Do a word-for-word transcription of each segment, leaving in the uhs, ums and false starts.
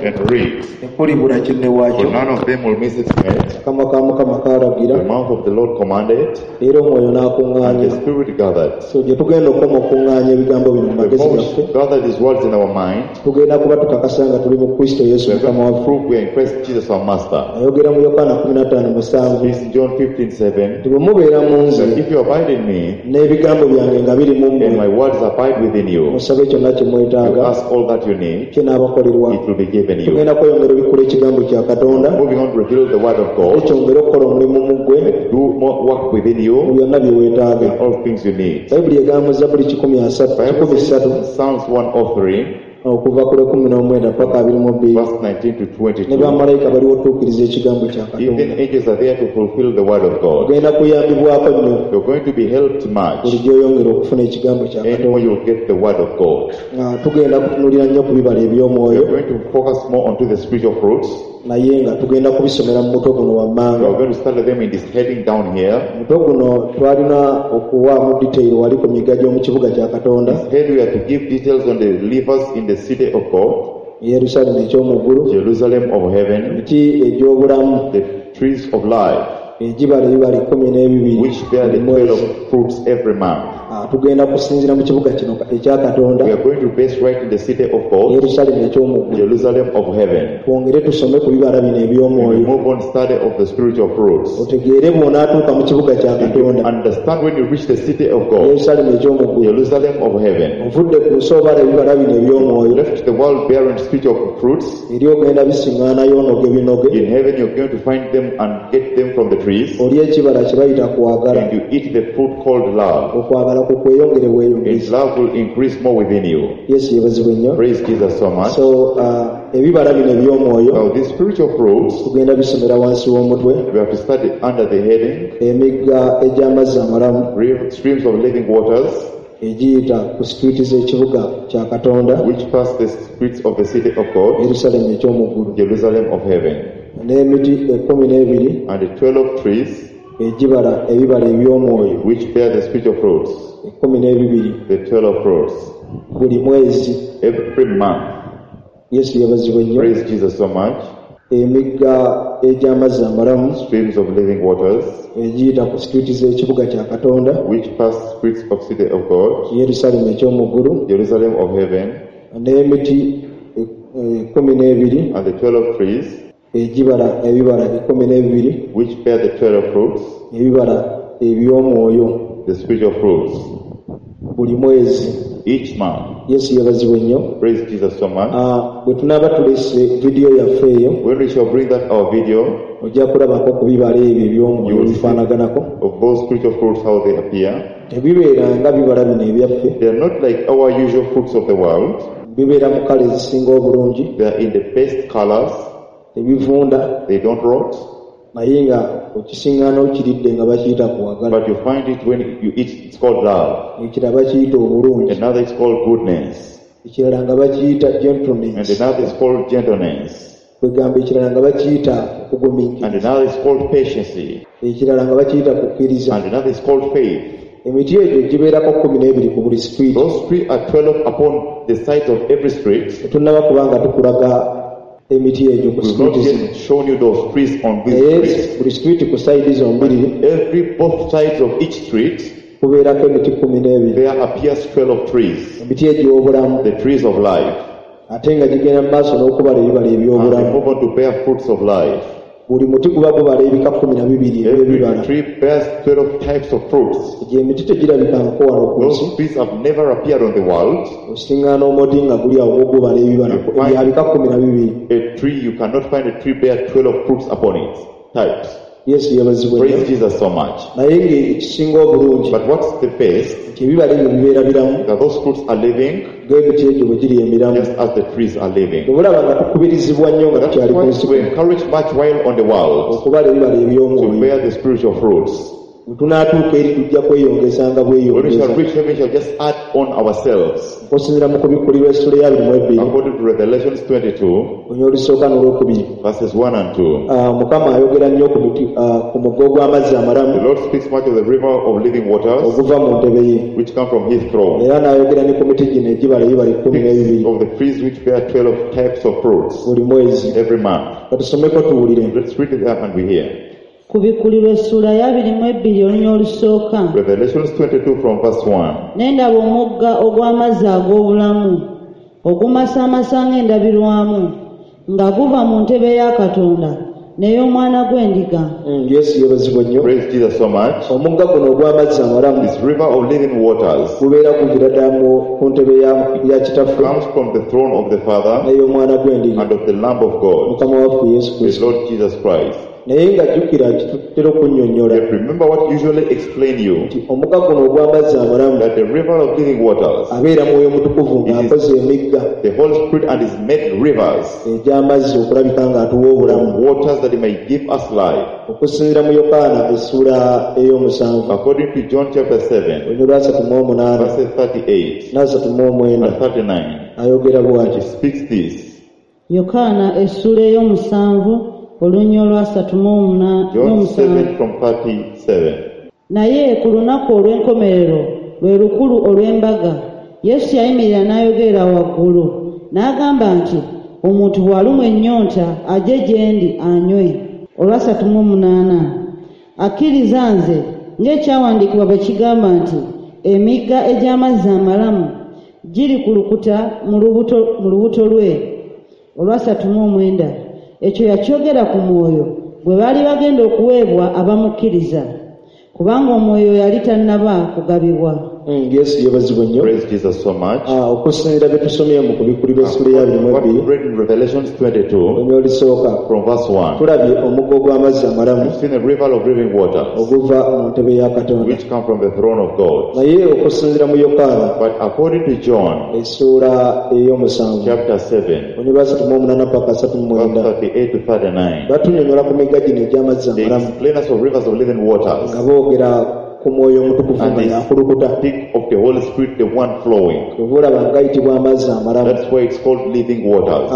and read. For none of them will miss its mate. The mouth of the Lord commanded, and the Spirit gathered. The most gathered His words in our mind. We are going to prove we are in Christ Jesus our Master. This is John fifteen seven. If you abide in me, and my words abide within you, you ask all that you need, it will be given you. Moving on to reveal the word of God, do more work within you, and all things you need. Psalms one oh three. Verse nineteen to twenty-two. Even angels are there to fulfill the word of God. You're going to be helped much, and more you'll get the word of God. You're going to focus more onto the spiritual fruits. We are going to study them in this heading down here. This head we are to give details on the believers in the city of God, Jerusalem of heaven, the trees of life, which bear the twelve fruits every month. We are going to base right in the city of God, Jerusalem of heaven. We move on study of the spiritual fruits. You understand when you reach the city of God, Jerusalem of heaven. You left the world bearing spiritual fruits. In heaven you're going to find them and get them from the trees. And you eat the fruit called love. And love will increase more within you. Praise Jesus so much. So, uh, now these spiritual fruits, we have to study under the heading streams of living waters, which pass the streets of the city of God, Jerusalem of heaven. And the twelve trees, which bear the spiritual fruits, the twelve fruits, every month. Praise Jesus so much. Streams of living waters, which pass streets of city of God, Jerusalem of heaven, and the twelve trees, which bear the twelve fruits, the spiritual fruits, each month. Praise Jesus so much. When we shall bring that our video, you will see of those spiritual fruits how they appear. They are not like our usual fruits of the world. They are in the best colors. They don't rot. But you find it when you eat, it's called love. Another is called goodness. And another is called gentleness. And another is called patience. And another is called faith. Those three are twelve upon the sides of every street. We've not yet shown you those trees on this street. Every both sides of each street, there appears twelve trees, the trees of life. And they move on to bear fruits of life. Every tree bears twelve types of fruits. Those trees have never appeared on the world. A tree, you cannot find a tree bear twelve fruits upon it. Types. Praise Jesus so much. But what's the best? That those fruits are living just as the trees are living. That's why we encourage much while on the world to bear the spiritual fruits. tunaatuuka eri tujja kweyongezanga bweyongeza. When we shall reach heaven, we shall just add on ourselves. Okusinziira mu kubikkulirwa essula ya abiri mu ebbiri. According to Revelations twenty-two, olulisooka n'olwokubiri. Verses one and two. Mukama ayogera nnyo ku mugga gw'amazzi amalamu. The Lord speaks much of the river of living waters. Oguva mu ntebe ye. Which come from his throne. Era n'ayogera ne ku miti gino egibala ebibala ekkumi n'ebibiri. Of the trees which bear twelve types of fruits. Buli mwezi. Every month. Katusomeko tuwulire. Let's read it and we hear. Kubikulirwa essula ya abiri mu ebbiri olunya olusooka. Revelations twenty-two from verse one. N'endaba omugga ogw'amazzi ag'obulamu ogumasaamasa ng'endabirwamu nga guva mu ntebe ya Katonda n'ey'omwana gw'endiga. Yesu yeebazibwa nnyo. Praise Jesus so much. Omugga guno ogw'amazzi amalamu, this river of living waters, gubeera guvira ddala ku ntebe ya kitaffe, comes from the throne of the Father n'ey'omwana gw'endiga and of the Lamb of God, Mukama waffe Yesu Kristo, the Lord Jesus Christ. Naye nga jjukira nti tutera okunnyonnyola. Remember what usually explain you. Omugga guno ogw'amazzi amalamu, that the river of living waters, abeera mwoyo mutukuvu ng'akoze emigga, the Holy Spirit, and is made rivers egy'amazzi okulabika ng'atuwa obulamu, waters that he may give us life. Okusinziira mu Yokaana essula ey'omusanvu. According to John chapter seven, verses thirty-eight and thirty-nine, ayogera bw'ati. Speaks this. Yokaana essula ey'omusanvu olunya olwasatu mu omusanvu. Naye ku lunaku olw'enkomerero lwe lukulu olw'embaga, Yesu yayimirira n'ayogerera waggulu n'agamba nti omuntu bw'alumwa ennyonta ajje gye ndi anywe. Olwasatu mu munaana. Akkiriza nze ng'ekyawandiikibwa bwe kigamba nti emigga egy'amazzi amalamu girikulukuta mu lubuto lwe. Olwasatu mu omwenda. Ekyo yakyogera ku mwoyo bwe baali bagenda okuweebwa abamukkiriza, kubanga omwoyo yali tannaba kugabibwa. Yesu yeebazibwa nnyo. Praise Jesus so much. Okusinziira bye tusomye mu kubikulirwa essula ya abiri mu ebbiri. What we read in Revelations twenty-two, olunya olusooka from verse one. Tulabye omugga ogw'amazzi amalamu. We've seen the river of living waters, oguva mu ntebe ya Katonda, which come from the throne of God. Naye okusinziira mu Yokaana, but according to John, essula ey'omusanvu, chapter seven, olunya olwasatu mu omunaana paka asatu mu mwenda, thirty-eight to thirty-nine, batunyonnyola ku migga gino egy'amazzi amalamu. They explain us of rivers of living waters, nga boogera ku mwoyo omutukuvu nga yakulukuta. Of the Holy Spirit, the one flowing. That's why it's called living waters.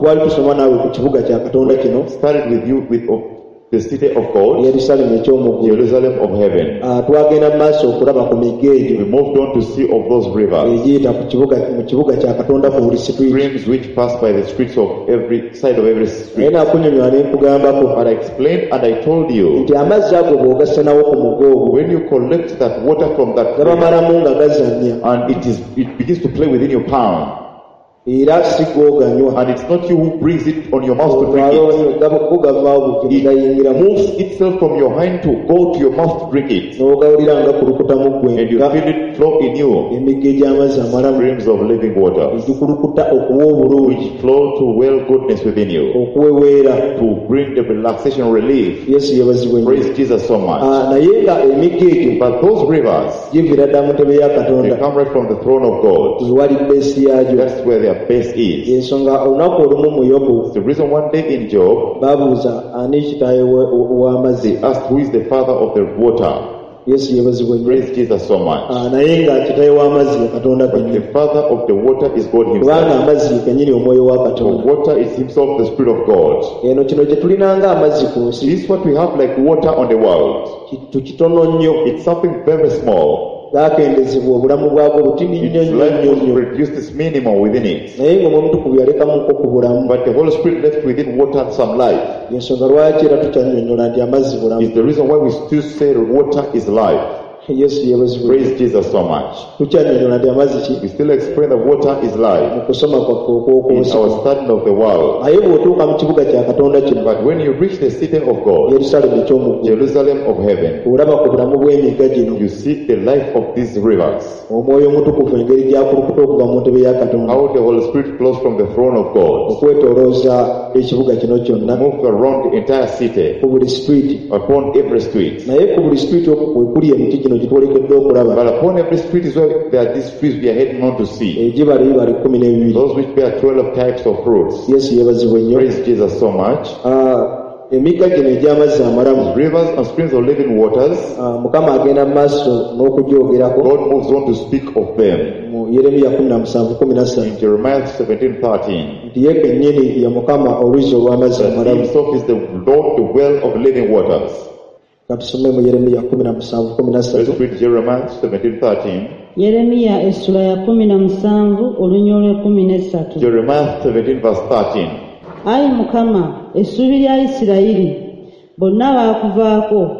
Started with you with the city of God, Jerusalem of heaven. We moved on to see of those rivers, streams which pass by the streets of every side of every street. But I explained and I told you, when you collect that water from that river, and it is it begins to play within your palm, and it's not you who brings it on your mouth to drink it. It moves itself from your hand to go to your mouth to drink it. And you feel it flow in you. Streams of living water, which flow to well goodness within you, to bring the relaxation relief. Praise Jesus so much. But those rivers, they come right from the throne of God. That's where their base is. The reason one day in Job, they asked who is the father of the water. Praise Jesus so much. But the father of the water is God himself. For water is himself the Spirit of God. This is what we have like water on the world. It's something very small. Its life was reduced its minimum within it. But the Holy Spirit left within water some life. It's the reason why we still say water is life. Praise Jesus so much. We still explain that water is life in our study of the world. But when you reach the city of God, Jerusalem of heaven, you see the life of these rivers. How the Holy Spirit flows from the throne of God, moved around the entire city, upon every street. But upon every street is where there are these trees we are heading on to see. Those which bear twelve types of fruits. Praise Jesus so much. Rivers and springs of living waters. God moves on to speak of them. In Jeremiah seventeen thirteen. The himself is the Lord, the well of living waters. Let's read Jeremiah seventeen thirteen. Jeremiah seventeen verse thirteen. Ayi Mukama, essuubi lya Isirayiri bonna baakuvaako.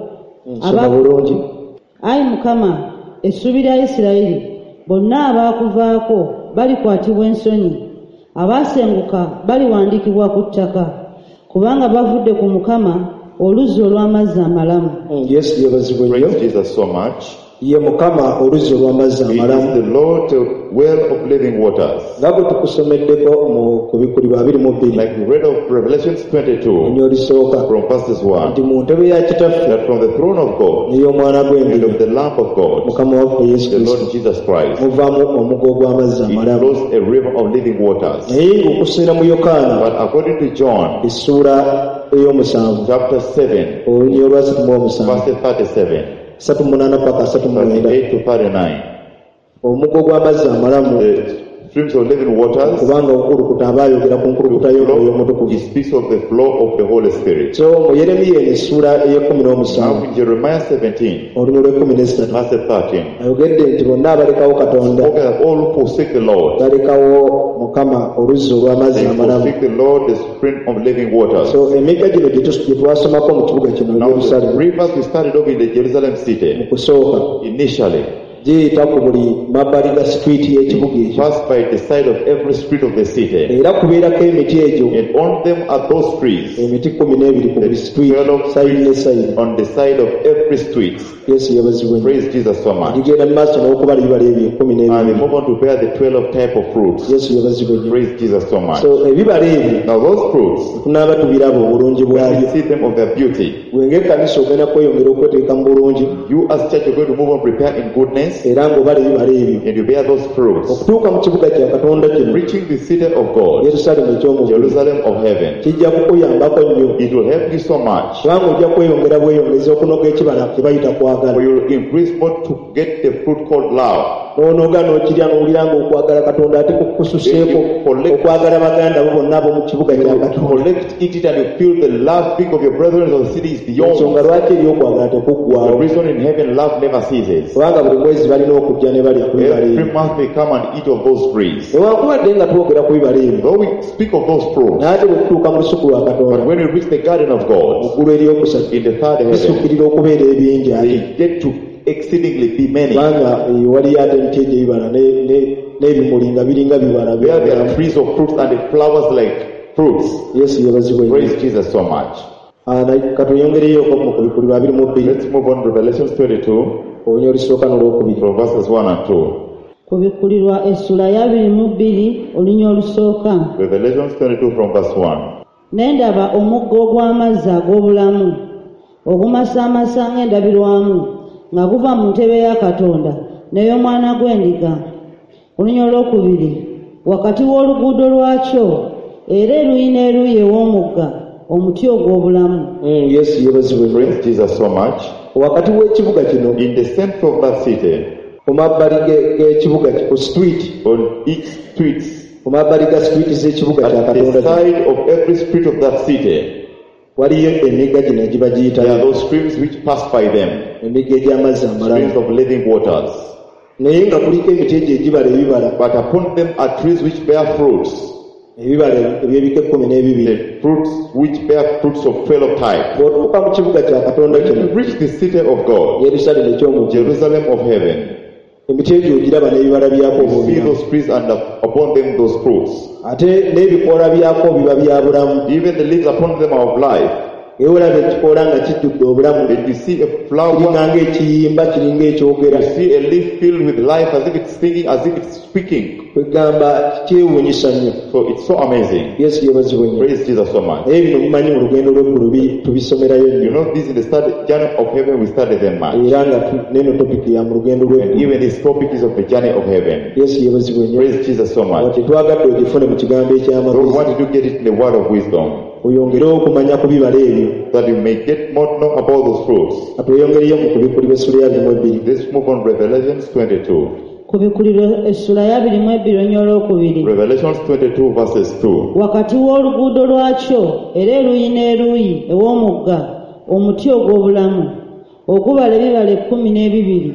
Ayi Mukama, essuubi lya Isirayiri bonna abaakuvaako balikwatibwa ensonyi, abaasenguka baliwandiikibwa ku ttaka, kubanga bavudde ku Mukama oluzzi olw'amazzi amalamu. Yes, praise Jesus so much. Ye Mukama oluzzi olw'amazzi amalamu. He is the Lord, the well of living waters. Nga bwe tukusomeddeko mu kubikulirwa abiri mu bbiri. Like we read of Revelations twenty-two. Enyo lisooka. From verses one. Nti mu ntebe ya kitaffe. That from the throne of God. N'ey'omwana gw'endiga. And of the Lamb of God. Mukama waffe Yesu Kristo. The Lord Jesus Christ. Muvaamu omugga ogw'amazzi amalamu. It flows a river of living waters. Naye ng'okusinziira mu Yokaana. But according to John. Essuula ey'omusanvu. Chapter seven. Olunyiri olwasatu mu omusanvu. Verse thirty-seven. Satu munana paka satu mwenda. thirty-eight to thirty-nine. Omuggo gw'amazzi amalamu. Streams of living waters. Kubanga okulukuta aba ayogera ku nkulukuta y'omwoyo omutukuvu. He speaks of the flow of the Holy Spirit. So mu Yeremiya essuula ey'ekkumi n'omusanvu. Now in Jeremiah seventeen. Olunyiri olw'ekkumi n'esatu. Verse thirteen. Ayogedde nti bonna abalekawo Katonda. Spoken that all who forsake the Lord. Balekawo Mukama oluzzi olw'amazzi amalamu. They forsake the Lord, the spring of living waters. So emigga gino gye twasomako mu kibuga kino Jerusalem. Now the rivers we started off in the Jerusalem city. Mu kusooka. Initially. Giyita ku buli mabbali ga street y'ekibuga ekyo. Passed by the side of every street of the city. Era kubeerako emiti egyo. And on them are those trees. Emiti kkumi n'ebiri ku buli street. Side ne side. On the side of every street. Yesu yabazibwe. Praise Jesus so much. Gigenda mu maaso n'okubala ebibala ebyo ekkumi n'ebiri. And we move on to bear the twelve type of fruits. Yesu yabazibwe. Praise Jesus so much. So ebibala ebyo. Now those fruits. Tunaaba tubiraba obulungi bwabyo. We see them of their beauty. Bwenge ekkanisa ogenda kweyongera okweteeka mu bulungi. You as church are going to move on prepare in goodness. Era ng'obala ebibala ebyo. And you bear those fruits. Okutuuka mu kibuga kya Katonda kino. Reaching the city of God. Jerusalem eky'omugulu. Jerusalem of heaven. Kijja kukuyambako nnyo. It will help you so much. Kubanga ojja kweyongera bweyongeza okunoga ekibala kye bayita kwagala. For you will increase more to get the fruit called love. N'onoga n'okirya n'owulira ng'okwagala Katonda ate kukususeeko okwagala baganda bo bonna ab'omu kibuga kya Katonda. Collect, eat it, and you feel the love think of your brethren of the city is beyond. Ensonga lwaki eri okwagala tekuggwaawo. The reason in heaven love never ceases. Kubanga buli mwezi balina okujja ne balya ku bibala ebyo. Every month they come and eat of those trees. Newankubadde nga twogera ku bibala ebyo. Though we speak of those fruits. Naye ate bwe tutuuka mu lusuku lwa Katonda. But when we reach the garden of God. Muggulu eryokusatu. In the third heaven. Bisukkirira okubeera ebingi ate. They get to exceedingly be many. Kubanga waliyo ate emiti egyo ebibala n'ebimuli nga biringa bibala. Where there are trees of fruits and the flowers like fruits. Yesu yabazibwe. Praise Jesus so much. Katuyongereyoko mu kubikulirwa abiri mu bbiri. Let's move on to Revelations twenty-two. Olunyiri olusooka n'olwokubiri. From verses one and two. Kubikulirwa essula ya abiri mu bbiri olunyiri olusooka. Revelations twenty-two from verse one. Ne ndaba omugga ogw'amazzi ag'obulamu ogumasaamasa ng'endabirwamu nga guva mu ntebe ya Katonda n'ey'omwana gw'endiga. Olunyiri olwokubiri. Wakati w'oluguudo lwakyo era eruyi n'eruyi ew'omugga omuti ogw'obulamu. Yesu yebazibwe. Praise Jesus so much. Wakati w'ekibuga kino. In the center of that city. Ku mabbali g'ekibuga ku street. On each street. Ku mabbali ga street z'ekibuga kya Katonda. At the side of every street of that city. Waliyo emigga gino giba giyita. There are those streams which pass by them. Emigga egy'amazzi amalamu. Streams of living waters. Naye nga kuliko emiti egyo egibala ebibala. But upon them are trees which bear fruits. Ebibala eby'ebika ekkumi n'ebibiri. The fruits which bear fruits of twelve type. Bw'otuuka mu kibuga kya Katonda kino. When you reach the city of God. Jerusalem eky'omugulu. Jerusalem of heaven. Emiti egyo ogiraba n'ebibala byako obubira. You see those trees and upon them those fruits. Ate n'ebikoola byako biba bya bulamu. Even the leaves upon them are of life. Ewolaba ekikoola nga kijjudde obulamu. And you see a flower. Kiringa ng'ekiyimba kiringa ekyogera. You see a leaf filled with life as if it's singing, as if it's speaking. Kwegamba kyewuunyisa nnyo. So it's so amazing. Yesu yebazibwe nnyo. Praise Jesus so much. Naye bino mumanyi mu lugendo lw'eggulu tubisomerayo nnyo. You know this in the study journey of heaven we studied them much. Era nga neno topic ya mu lugendo lw'eggulu. And even this topic is of the journey of heaven. Yesu yebazibwe nnyo. Praise Jesus so much. Tetwagadde ogifune mu kigambo eky'amagezi. So why did you get it in the word of wisdom? oyongere okumanya ku bibala ebyo, that you may get more to know about those fruits. atweyongereyo mu kubikulirwa essula ya birimu ebbiri. Let's move on Revelations twenty-two. ku bikuliro essula ya abiri mu ebbiri onnyola okubiri. Revelations twenty-two verses two. Wakati w'oluguudo lwakyo era eruuyi n'eruuyi ew'omugga omuti ogw'obulamu ogubala ebibala ekkumi n'ebibiri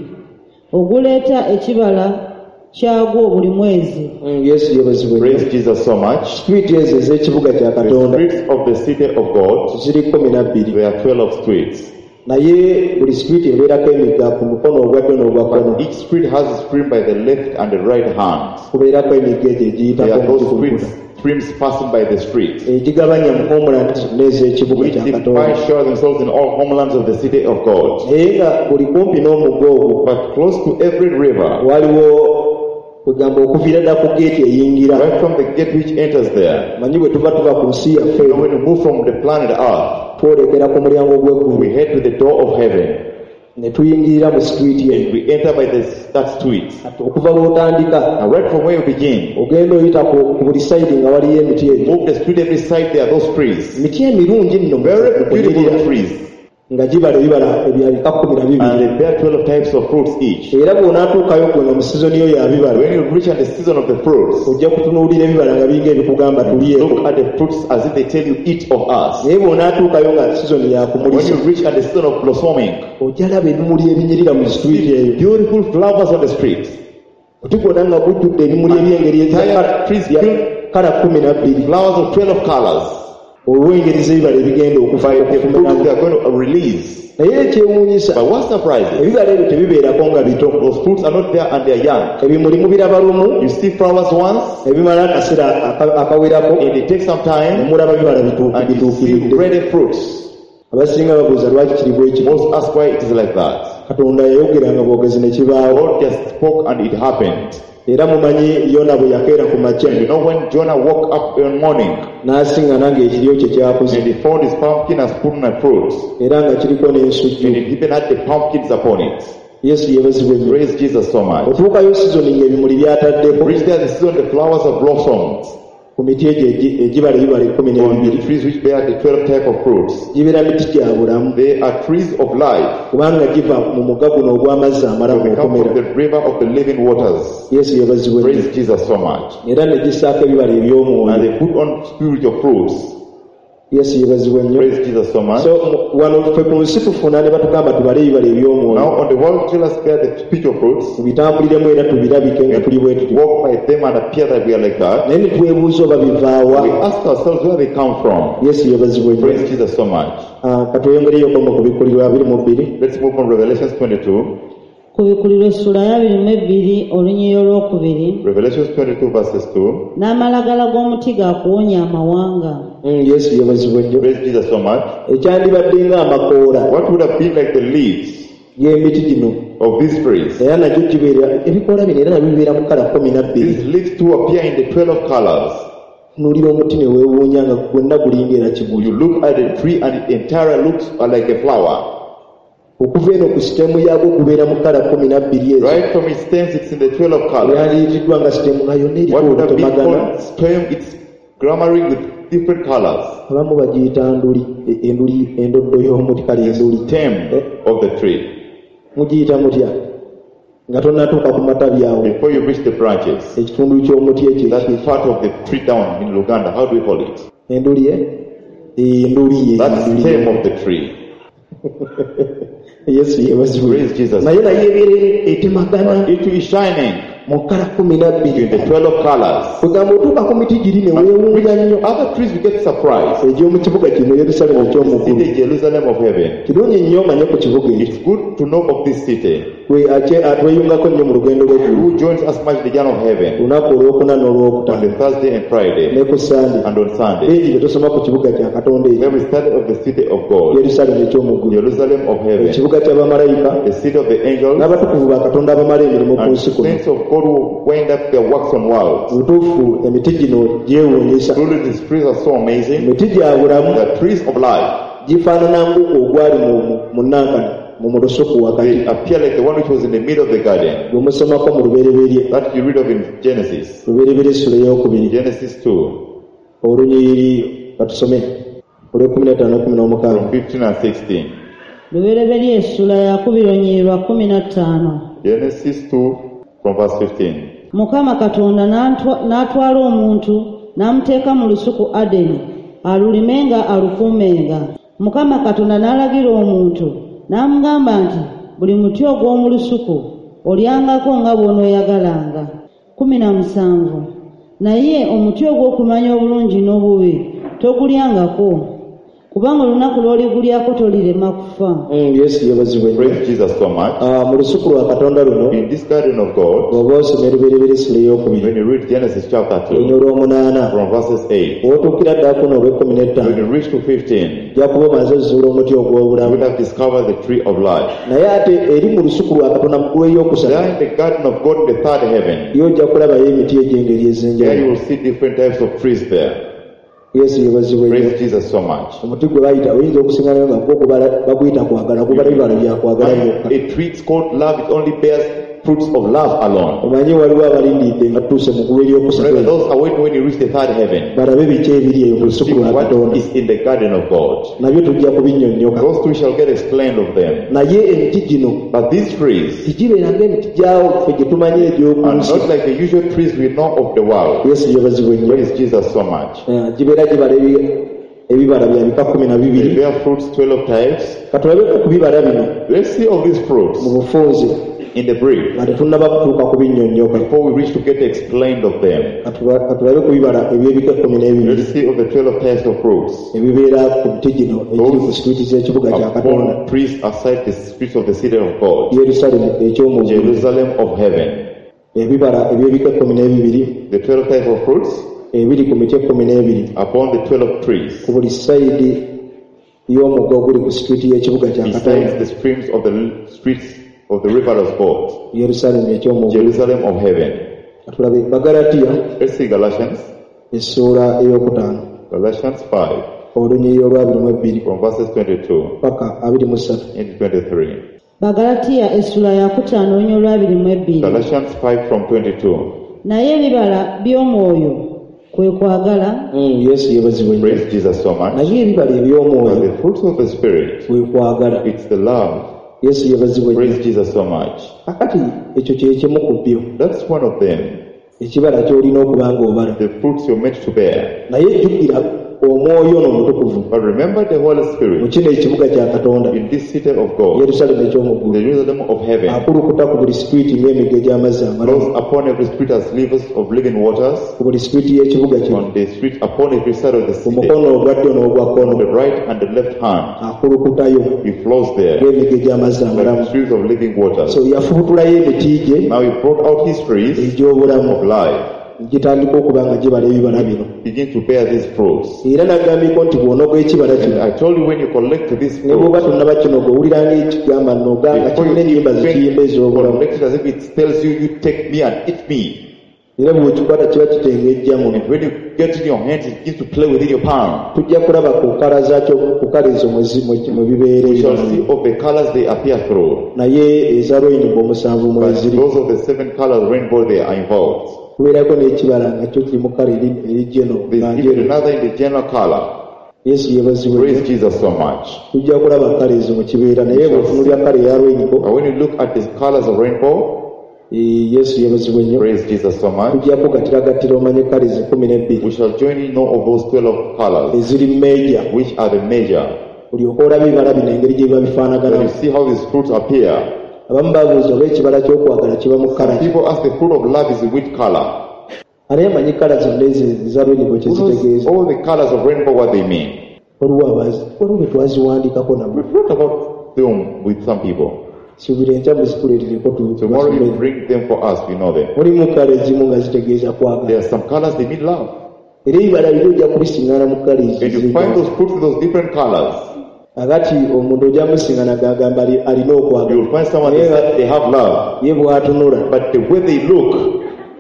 oguleeta ekibala kyagwo buli mwezi. Yesu yebazibwe. Praise Jesus so much. Street ezo ez'ekibuga kya The Katonda streets of the city of God, ziri kkumi na bbiri. there are twelve streets. Naye buli street ebeerako emigga ku mukono ogwa ddyo n'ogwa kkono. But each street has a stream by the left and the right hand. Kubeerako emigga egyo egiyitako There are mu those kibuga. streets, streams passing by the street, egigabanya mu homeland n'ez'ekibuga which kya divide Katonda. show themselves in all homelands of the city of God. Naye nga buli kumpi n'omugga ogwo But close to every river, waliwo kugamba okuviira ddala ku geeti eyingira. right from the gate which enters there, Manyi bwe tuba tuva ku nsi yaffe you know, when we move from the planet Earth, twolekera ku mulyango gw'eggulu we head to the door of heaven ne tuyingirira mu street and eyo. we enter by this, that street. Kati okuva lw'otandika And right from where you begin, ogenda oyita ku ku buli sayidi nga waliyo emiti egyo. move the street every side, there are those trees, Emiti emirungi nno mu very kunyirira beautiful trees, nga gibala ebibala ebya bika kkumi na and bibiri. they bear twelve types of fruits each. Era bw'onaatuukayo gwe nga mu sizoni yo ya bibala When you reach at the season of the fruits, ojja kutunuulira ebibala nga biringa ebikugamba tulyeko. look at the fruits as if they tell you each of us. Naye bw'onaatuukayo nga sizoni ya When kumulisa you reach at the season of blossoming, ojja laba ebimuli ebinyirira mu street eyo. beautiful flowers on the street, Oti gwonna nga gujjudde ebimuli eby'engeri Entire trees eza kala kkumi na bbiri. flowers of twelve colors, olw'engeri z'ebibala ebigenda by the fruits okufaayo. they are going to release. Naye ekyewuunyisa But what surprises, ebibala ebyo tebibeerako nga bito. those fruits are not there and they are young. Ebimuli mubiraba lumu You see flowers once, ebimala akaseera aka- akawerako and it takes some time, nemulaba bibala bitu- and you see bituukiridde. ready fruits. Abasinga babuuza lwaki kiri bwe kiti. Most ask why it is like that. Katonda yayogeranga bwogezi ne kibaawo. God just spoke and it happened. Era mumanyi Yona bwe yakeera ku makya You know when Jonah woke up in the morning n'asiŋŋana ng'ekiryo kye kyakuze and he found his pumpkin as put on a fruit, era nga kiriko n'ensujju. and it even had the pumpkins upon it. Yesu yebazibwe nnyo. Praise Jesus so much. Otuukayo sizoni ng'ebimuli byataddeko Reach there the season the flowers have blossomed ku miti egyo egi- egibala ebibala ekkumi on the n'ebibiri. trees which bear the twelve type of fruits. Gibeera miti gya bulamu They are trees of life. kubanga giva mu mugga guno ogw'amazzi amalamu They come okomera. from the river of the living waters. Yesu yebazibwe nnyo. Praise Jesus so much. Era ne gisaako ebibala And eby'omwoyo. they put on spiritual fruits. Yesu yebazibwe nnyo. Praise Jesus so much. So mu- wano ffe ku nsi tufuna ne batugamba tubale ebibala eby'omwoyo. Now on the world, tell us bear the spiritual fruits. Tubitambuliremu era tubirabike nga tuli bwe tuti. Walk by them and appear that we are like that. Naye ne twebuuza oba bivaawa. We ask ourselves where they come from. Yesu yebazibwe nnyo. Praise Jesus so much. Ah, katweyongereyoko mu kubikulirwa abiri mu bbiri. Let's move on Revelations twenty-two. ku bikuliro essula ya abiri mu ebbiri olunyiyo olwokubiri. Revelations twenty-two verses two. N'amalagala g'omuti gaakuwonya amawanga. Mm, Yesu yebazibwe nnyo. Praise Jesus so much. Ekyandibadde ng'amakoola What would have been like the leaves y'emiti gino of these trees? era nagyo gibeera ebikoola bino era nabyo bibeera mu kala kkumi na bbiri. These leaves too appear in the twelve colors. Nuulira omuti ne weewuunya nga gwonna gulinga era kibuli. You look at the tree and it entirely looks like a flower. Okuva eno ku sitemu yaagwo gubeera mu kala kkumi na bbiri ezo. Right from its stems, it's in the twelve colors. Yandiyitiddwa nga sitemu nga yonna eriko What would have been olutemagana. called stem, it's glimmering with different colors. Abamu bagiyita nduli, e- enduli endoddo y'omuti kale enduli. Stem of the tree. Mugiyita mutya? Nga tonnatuuka ku matabi awo. Before you reach the branches, Ekitundu ky'omuti ekyo. that part of the tree down in Luganda, how do we call it? Enduli e? Enduli ye. That's enduli ye. stem of the tree. Yesu yebazibwe. Praise Jesus. Naye naye ebeera etemagana It is shining mu kala kkumi na in bbiri. the twelve colors. Kugamba otuuka ku miti giri ne weewuunya nnyo. Other trees we get surprised. Egy'omu kibuga kino Yerusaalemu eky'omugulu. City Jerusalem of heaven. Kirungi nnyo omanye ku kibuga ekyo. It's good to know of this city. Gwe ate atweyungako nnyo mu lugendo lw'eggulu. Who joins us much the journey of heaven Lunaku olwokuna on n'olwokutaano the Thursday and Friday ne ku Sande. and on Sunday. Bingi bye tusoma ku kibuga kya Katonda ekyo. Where we study of the city of God, Yerusaalemu eky'omugulu. Jerusalem of heaven, Ekibuga ky'abamalayika the city of the angels, n'abatukuvu ba Katonda abamala emirimu ku and nsi kuno. saints of God who wind up their works on worlds. Mu butuufu emiti gino gyewuunyisa. Truly these trees are so amazing. Emiti gya bulamu The trees of life, gifaanana ng'ogwo ogwali mu mu nnankana mu mulusuku wakati. they appear like the one which was in the middle of the garden. Gwe musomako mu lubereberye. That you read of in Genesis. Lubereberye essula ey'okubiri. Genesis two. Olunyiriri batusome. from fifteen and sixteen. Lubereberye essula yakubironyeerwa kumi na ttaano. Genesis two from verse fifteen. Mukama Katonda n'atwala omuntu n'amuteeka mu lusuku Adeni alulimenga alukuumenga. Mukama Katonda n'alagira omuntu n'amugamba nti buli muti ogw'omu lusuku olyangako nga bw'onooyagalanga. kumi na musanvu. Naye omuti ogw'okumanya obulungi n'obubi togulyangako, kubanga olunaku lw'oligulyako tolirema kufa. Yesu yebazibwe. Praise Jesus so much. Ah, mu lusuku lwa Katonda luno, in this garden of God, oba osoma ebibereberye essula ey'okubiri, when you read Genesis chapter two olw'omunaana from verses eight, otuukira ddala kuno olw'ekkumi n'ettaano, when you reach to fifteen, jakuba omaze ozuula omuti ogw'obulamu, you will have discovered the tree of life. Naye ate eri mu lusuku lwa Katonda mu ggulu ey'okusatu, there in the garden of God in the third heaven, y'ojja kulabayo emiti egy'engeri ez'enjawulo. there you will see different types of trees there. Yesu yebazibwe. Praise Jesus so much. Omuti gwe bayita oyinza okusingayo nga gwo baguyita kwagala, gubala ebibala byakwagala byokka. A tree called love, it only bears fruits of love alone. Omanyi waliwo abalindidde nga tuuse mu ggulu eryokusatu, those are waiting when you reach the third heaven, balabe biki ebiri eyo mu lusuku lwa Katonda. what is in the garden of God. Nabyo tujja kubinnyonnyoka. Those two shall get explained of them. Naye emiti gino, but these trees tigibeera ng'emiti gyawo ffe gye tumanyi egy'omu are nsi. not like the usual trees we know of the world. Yesu yebazibwe nnyo. Praise Jesus so much. Gibeera gibala ebibala bya bika kumi na They bibiri. bear fruits twelve types. Katulabe ku bibala bino Let's see of these fruits mu bufunze in the brief nga tetunnaba kutuuka ku binnyonnyoka. before we reach to get explained of them. Katulabe ku bibala eby'ebika ekkumi n'ebibiri Let's see of the twelve types of fruits. ebibeera ku miti gino egiri ku situiti z'ekibuga kya Katonda, Upon trees aside the streets of the city of God, Yerusalemu eky'omu ggulu. Jerusalem of heaven. Ebibala eby'ebika ekkumi n'ebibiri The twelve types of fruits ebiri ku miti ekkumi n'ebiri upon the twelve trees, ku buli sayidi y'omugga oguli ku situiti y'ekibuga kya besides Katonda, the streams of the streets of the river of God, Yerusalemu eky'omu ggulu. Jerusalem of heaven. Tulabe Bagalatiya Let's see Galatians, essuula ey'okutaano Galatians five olunyiriri olw'abiri mu ebbiri from verses twenty-two paka abiri mu ssatu. into twenty-three. Bagalatiya essula yakutaano olunya olwabiri mu ebbiri. Galatians five from twenty-two. Naye ebibala by'omwoyo kwe kwagala. Yesu yebazibwe nnyo. Praise Jesus so much. Naye ebibala But eby'omwoyo the fruits of the Spirit, kwe kwagala. it's the love. Yesu yebazibwe nnyo. Praise Jesus so much. Kakati ekyo kye kimu ku byo, That's one of them. ekibala ky'olina okuba ng'obala. The fruits you're meant to bear. Naye jjukira omwoyo ono omutukuvu But remember the Holy mu Spirit kino ekibuga kya Katonda, in this city of God, Yerusalemu eky'omu ggulu, the Jerusalem of heaven, akulukuta ku buli situiti ng'emigga egy'amazzi flows amalamu, upon every street as rivers of living waters, ku buli situiti y'ekibuga kino, on the street, upon every side of the ku city, mukono ogwa ddyo n'ogwa on kkono, the right and the left hand. akulukutayo He flows there ng'emigga egy'amazzi like amalamu. streams of living waters. So yafubutulayo emiti gye Now he brought out his trees egy'obulamu, of life, gitandika okuba nga gibala ebibala bino. begin to bear these fruits. Era n'agambiko nti bw'onoga ekibala And kino, I told you when you collect these ne bw'oba fruits, tonnaba kinoga owuliranga ekigamba noga nga before kirina you ennyimba zikiyimba ez'obulamu. collect it as if it tells you, you take me and eat me. Era bw'okikwata kiba kitengejjamu. And when you get it in your hands, it begins to play within your palm. Tujja kulaba ku kala zaakyo, ku kala ezo mwe zi- mwe- mwe bibeera We shall ebibala see bino. of the colors they appear through. Naye eza lweyinibwa omusanvu But mweziri. those of the seven colors rainbow, they are involved. Kubeerako n'ekibala nga kyo kiri mu kala eri eri jeno There's nga even njeru. another in the general color. Yesu yebazibwe Praise nnyo. Jesus so much. Tujja kulaba kala ezo mu kibeera, naye bw'otunulira kala eya lweyinibwa, But when you look at the colors of rainbow, eh, Yesu yebazibwe nnyo. praise Jesus so much, Tujja kugatiragatira omanye kala ezi kumi n'ebbiri we shall join in know of those twelve colors, eziri meeja. which are the major. Olyoka olaba ebibala bino engeri gye biba Then you bifaanaganamu. see how these fruits appear. Abamu babuuza oba ekibala ky'okwagala kiba mu kala ki. People ask the fruit of love is in which color? Ani amanyi kala zonna ezo eza lweyinibwa kye Who knows zitegeeza? all the colors of rainbow, what they mean? Waliwo abazi waliwo bwe twaziwandiikako nabo. We've wrote about them with some people. Suubira enkya muzikuleetereko tu- Tomorrow you tubasomere. bring them for us, we know them. Mulimu kala ezimu nga zitegeeza There kwagala. are some colors they mean love. Era ebibala biri ojja kubisiŋŋaana mu kala ezo And you ezimu. find those fruits with those different colors. Agati omuntu ojja musiŋŋaana gagamba ali- alina You okwagala. will find someone that said they have love, Ye bw'atunula. but the way they look,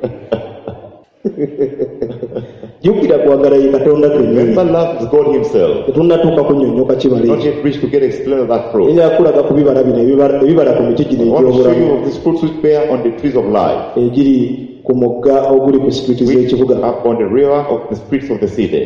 Jjukira kwagala ye Katonda kennyini. remember love is God Himself. Tetunnatuuka kunnyonnyoka kibala Not ekyo. yet reached to get explained of that fruit. Era akulaga ku bibala bino ebibala ebibala ku miti gino I want to show you egy'obulamu of these fruits which bear on the trees of life, egiri ku mugga oguli ku situiti which z'ekibuga. are on the river of the streets of the city.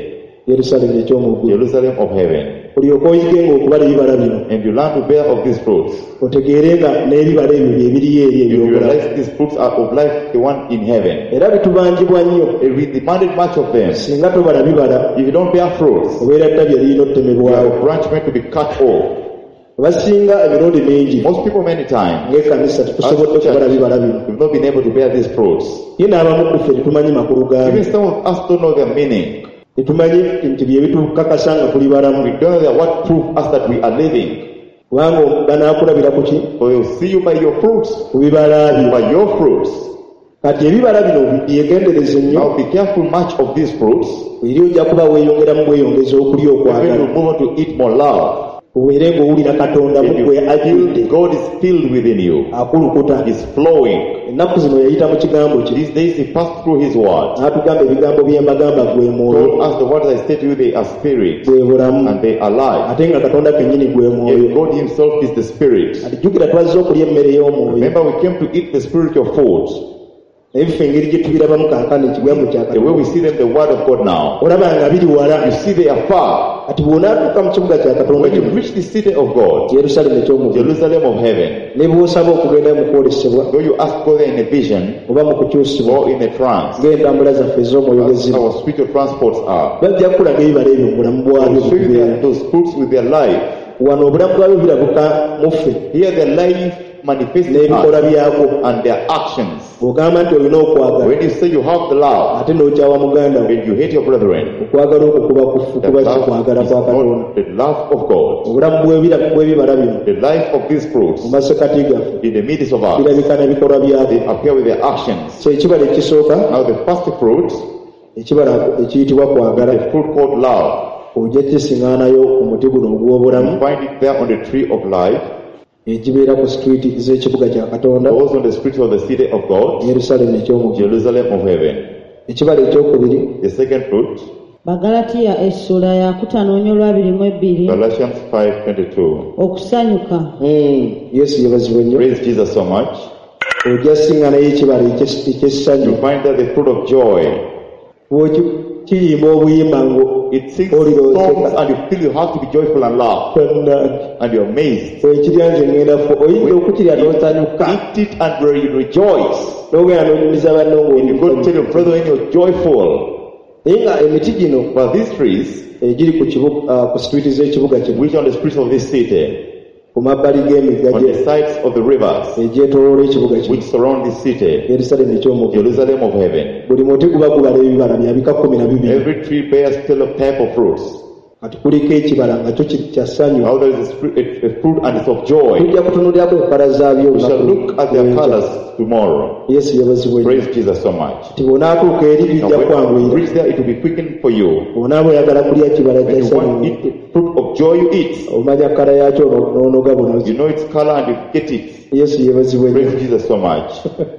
Yerusalemu eky'omu Jerusalem of heaven. olyoka oyigenga okubala ebibala bino And you learn to bear of these fruits. otegeerenga n'ebibala ebyo bye biriyo eri You ebyobulamu realize these fruits are of life, the one in heaven. era bitubangibwa nnyo And we demanded much of them. singa tobala bibala If you don't bear fruits, obeera ttabi eriyina you otemebwawo are a branch meant to be cut off. basinga emirundi mingi Most people many times, ng'ekkanisa as tetusobodde a church, okubala bibala bino we've not been able to bear these fruits. ye n'abamu ku ffe tetumanyi makulu gaabyo Even some of us don't know their meaning. tetumanyi nti bye bitukakasa nga tuli balamu We don't know that what proof us that we are living. kubanga banaakulabira ku ki So they'll see you by your fruits, ku bibala byo by your fruits. kati ebibala bino byegendereze nnyo Now be careful much of these fruits. eri ojja kuba weeyongeramu bweyongeza okulya When okwagala you move on to eat more love, obeere ng'owulira katonda and mugwe you ajjudde feel God is filled within you, akulukuta is flowing. ennaku zino yayita mu kigambo kye These days he passed through his word, n'atugamba ebigambo bye mbagamba gwe mwoyo told us the words I say to you, they are spirit gwe bulamu and they are life. ate nga katonda kennyini gwe mwoyo Yet God himself is the spirit. atijjukira twazze okulya emmere y'omwoyo Remember, we came to eat the spiritual food. ebifo engeri gye tubirabamu kankani ekigambo kya The way we katonda see them, the word of God now. olaba nga biri wala You see they are far. kati bw'onaatuuka mu kibuga kya katonda When you kino reach the city of God, yerusalemu eky'omugulu Jerusalem of heaven, ne bw'osaba okugenda mu kwolesebwa though you ask God in a vision oba mu kukyusibwa or in a trance, ng'entambula zaffe ez'omwoyo bwe as ziri our spiritual transports are, bajja kukulaga ebibala ebyo mu bulamu I bwabyo will show you bukubeera their, those fruits with their life. wano obulamu bwabyo birabuka mu ffe Here their life manifests in n'ebikolwa us byako and their actions. bw'ogamba nti olina okwagala When you say you have the love ate n'okyawa muganda wo and you hate your brethren, okwagala okwo kuba kufu the kuba love kikwagala is kwa katonda not the love of God. obulamu bw'ebira- bw'ebibala bino The life of these fruits mu masekati gaffe in the midst of us, birabika n'ebikolwa they byako appear with their actions. so ekibala ekisooka Now the first fruit, ekibala ekiyitibwa kwagala the fruit called love, ojja kisiŋŋaanayo ku muti guno ogw'obulamu you find it there on the tree of life, egibeera ku situiti z'ekibuga kya katonda also on the streets of the city of God, yerusalemu eky'omugulu Jerusalem of heaven. ekibala ekyokubiri The second fruit, bagalatiya essula yakutaano olwabiri mu ebbiri Galatians five twenty-two. okusanyuka Mm, yesu yebazibwa nnyo Praise Jesus so much. ojja siŋŋaanayo ekibala ekyes- You ekyessanyu find that the fruit of joy, bw'oki- kiyimba obuyimba ngo it sings Oliro songs oseka. and you feel you have to be joyful and laugh tonnange and you're amazed. ekirya nze ngenda fu oyinza okukirya n'osanyuka Eat it and you rejoice. n'ogenda n'onyumiza banno And you go to ng'oli tell your brother when you're joyful. naye nga emiti gino But these trees, egiri ku kibu- ah, ku situiti z'ekibuga kino which are on the streets of this city, ku mabbali g'emigga on gye the sides of the rivers, egyetooloola ekibuga kino which surround this city, yerusalemu eky'omugulu Jerusalem of heaven. buli muti guba gubala ebibala bya bika kkumi na bibiri Every tree bears still a type of fruits. kati kuliko ekibala nga kyo ki- kya ssanyu Now there is a, fruit- a, a fruit and it's of joy. tujja kutunuulirako ku kala zaabyo We shall olunaku look at their lw'enkya. colors tomorrow. yesu yabazibwa nnyo Praise Jesus so much. ti bw'onaatuuka eri Now bijja when you kwanguyira reach there, it will be quickened for you. bw'onaaba oyagala kulya kibala When kya you want to ssanyu eat the fruit of joy, you eat. omanya kala yakyo ono- n'onoga bunozi You know its color and you get it. yesu yebazibwa nnyo Praise Jesus so much.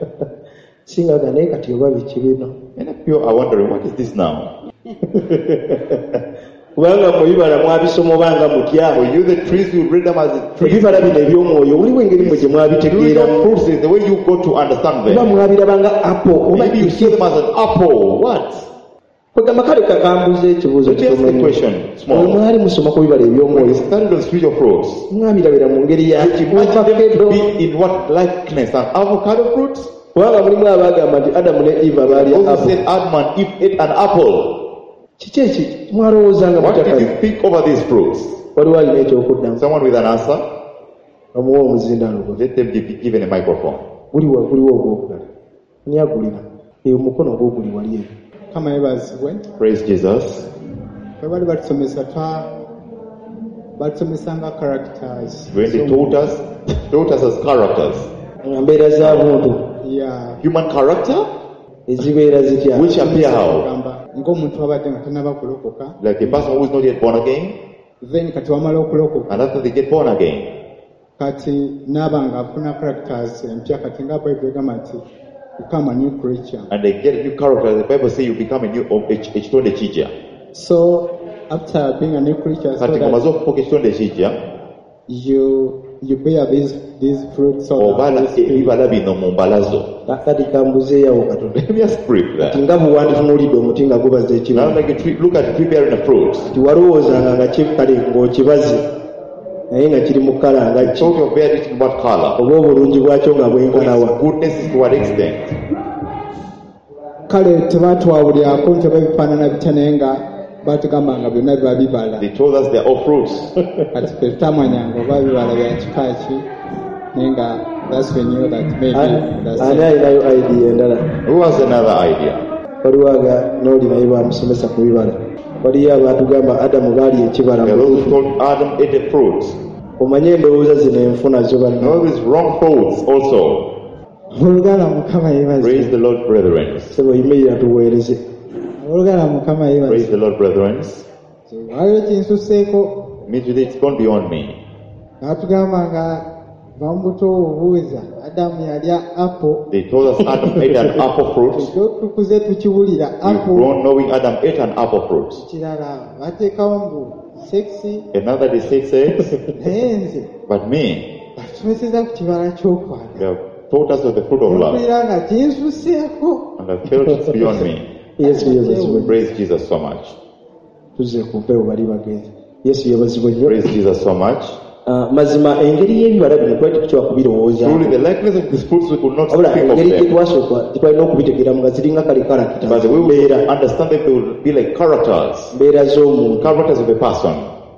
singaga naye kati oba biki bino Many people are wondering, what is this now? kubanga mu bibala mwabisoma obanga mutya For you, the trees, you read them as the trees. ebibala bino eby'omwoyo oliwo engeri mwe gye You read mwabitegeera them fruits is the way you go to understand oba them. mwabirabanga apo oba Maybe you see them as an apple. What? kwegamba kale kakambuza ekibuuzo So just a question, Mwe small. mwali musoma ku bibala When you eby'omwoyo studied on spiritual fruits, mwabirabira mu ngeri ya imagine them to be in what likeness? An avocado fruit? kubanga mulimu abagamba nti adamu ne eva baalya Also apo said Adam and Eve ate an apple. kiki eki mwalowoozanga What did mutakali you think over these fruits? waliwo alina ekyokuddamu Someone with an answer? bamuwa omuzindaalo gwe Let them be given a microphone. guli wa guliwo ogwokugala ani agulina eyo omukono ogwoguli wali eyo kama yebazibwe Praise Jesus. bwe bali batusomesa twa batusomesanga characters When they taught us, taught us as characters. nga mbeera za buntu ya Human character, ezibeera zitya which appear how? gamba ng'omuntu abadde nga tanaba kulokoka Like a person who is not yet born again, then kati wamala okulokoka and after they get born again, kati naaba nga afuna characters empya kati nga Bible egamba nti become a new creature. and they get a new character. The Bible says you become a new ekitonde kijja. So after being a new creature, so Kati that ng'omaze okufuuka ekitonde kijja, you you bear these these fruits of obala ebibala bino mu mbalazo. Kati kambuzeeyawo katono. Let me just break that. Nga buwanditunuulidde omuti nga gubaza ekibala. Now like a tree, look at a tree bearing a fruit. Tiwalowoozanga nga kikale ng'okibazi naye nga kiri mu kkala nga ki. Talk of bear it in what color? Oba obulungi bwakyo nga bwenkanawa. Goodness is to what extent? Kale tebatwawulyako nti babifaanana bitya naye nga batugamba nga byonna biba bibala. They told us they are all fruits. Kati ffe tutamanyanga oba bibala bya kika ki naye nga that's when you know that maybe that's ani alinayo idea endala. Who has another idea? Waliwo aga n'oli naye bamusomesa ku bibala. Waliyo abatugamba Adamu baali ekibala. They those who told Adam ate a fruit. Omanye endowooza zino enfuna zo banna. All these wrong thoughts also. olugala mukama yebaze. Praise the Lord, brethren. Sebo yimirira tuweereze. olugala mukama yebaze. Praise the Lord, brethren. waliwo kinsuseeko. Immediately it's gone beyond me. Natugamba nga bambuto obuuza Adamu yalya apple. They told us Adam ate an apple fruit. tukuze tukiwulira apple. We've grown knowing Adam ate an apple fruit. kirala bateekawo mbu sexy. Another they say sex. naye nze But me, batusomeseza ku kibala ky'okwagala. they have taught us of the fruit of love. Mpulira nga kinsuseeko. And I felt it's beyond me. Yesu yebazibwe. Praise Jesus so much. Tuzze ku mpewo bali bagenzi. Yesu yebazibwe nnyo. Praise Jesus so much. Uh, mazima engeri y'ebibala bino twali tukisobola kubirowooza. Truly the likeness of these fruits we could not wabula speak of engeri them. gyetwasooka gyetwalina okubitegeeramu nga ziringa kale karakita. But the way we will understand them, they will be like characters. Mbeera z'omuntu. Characters of a person.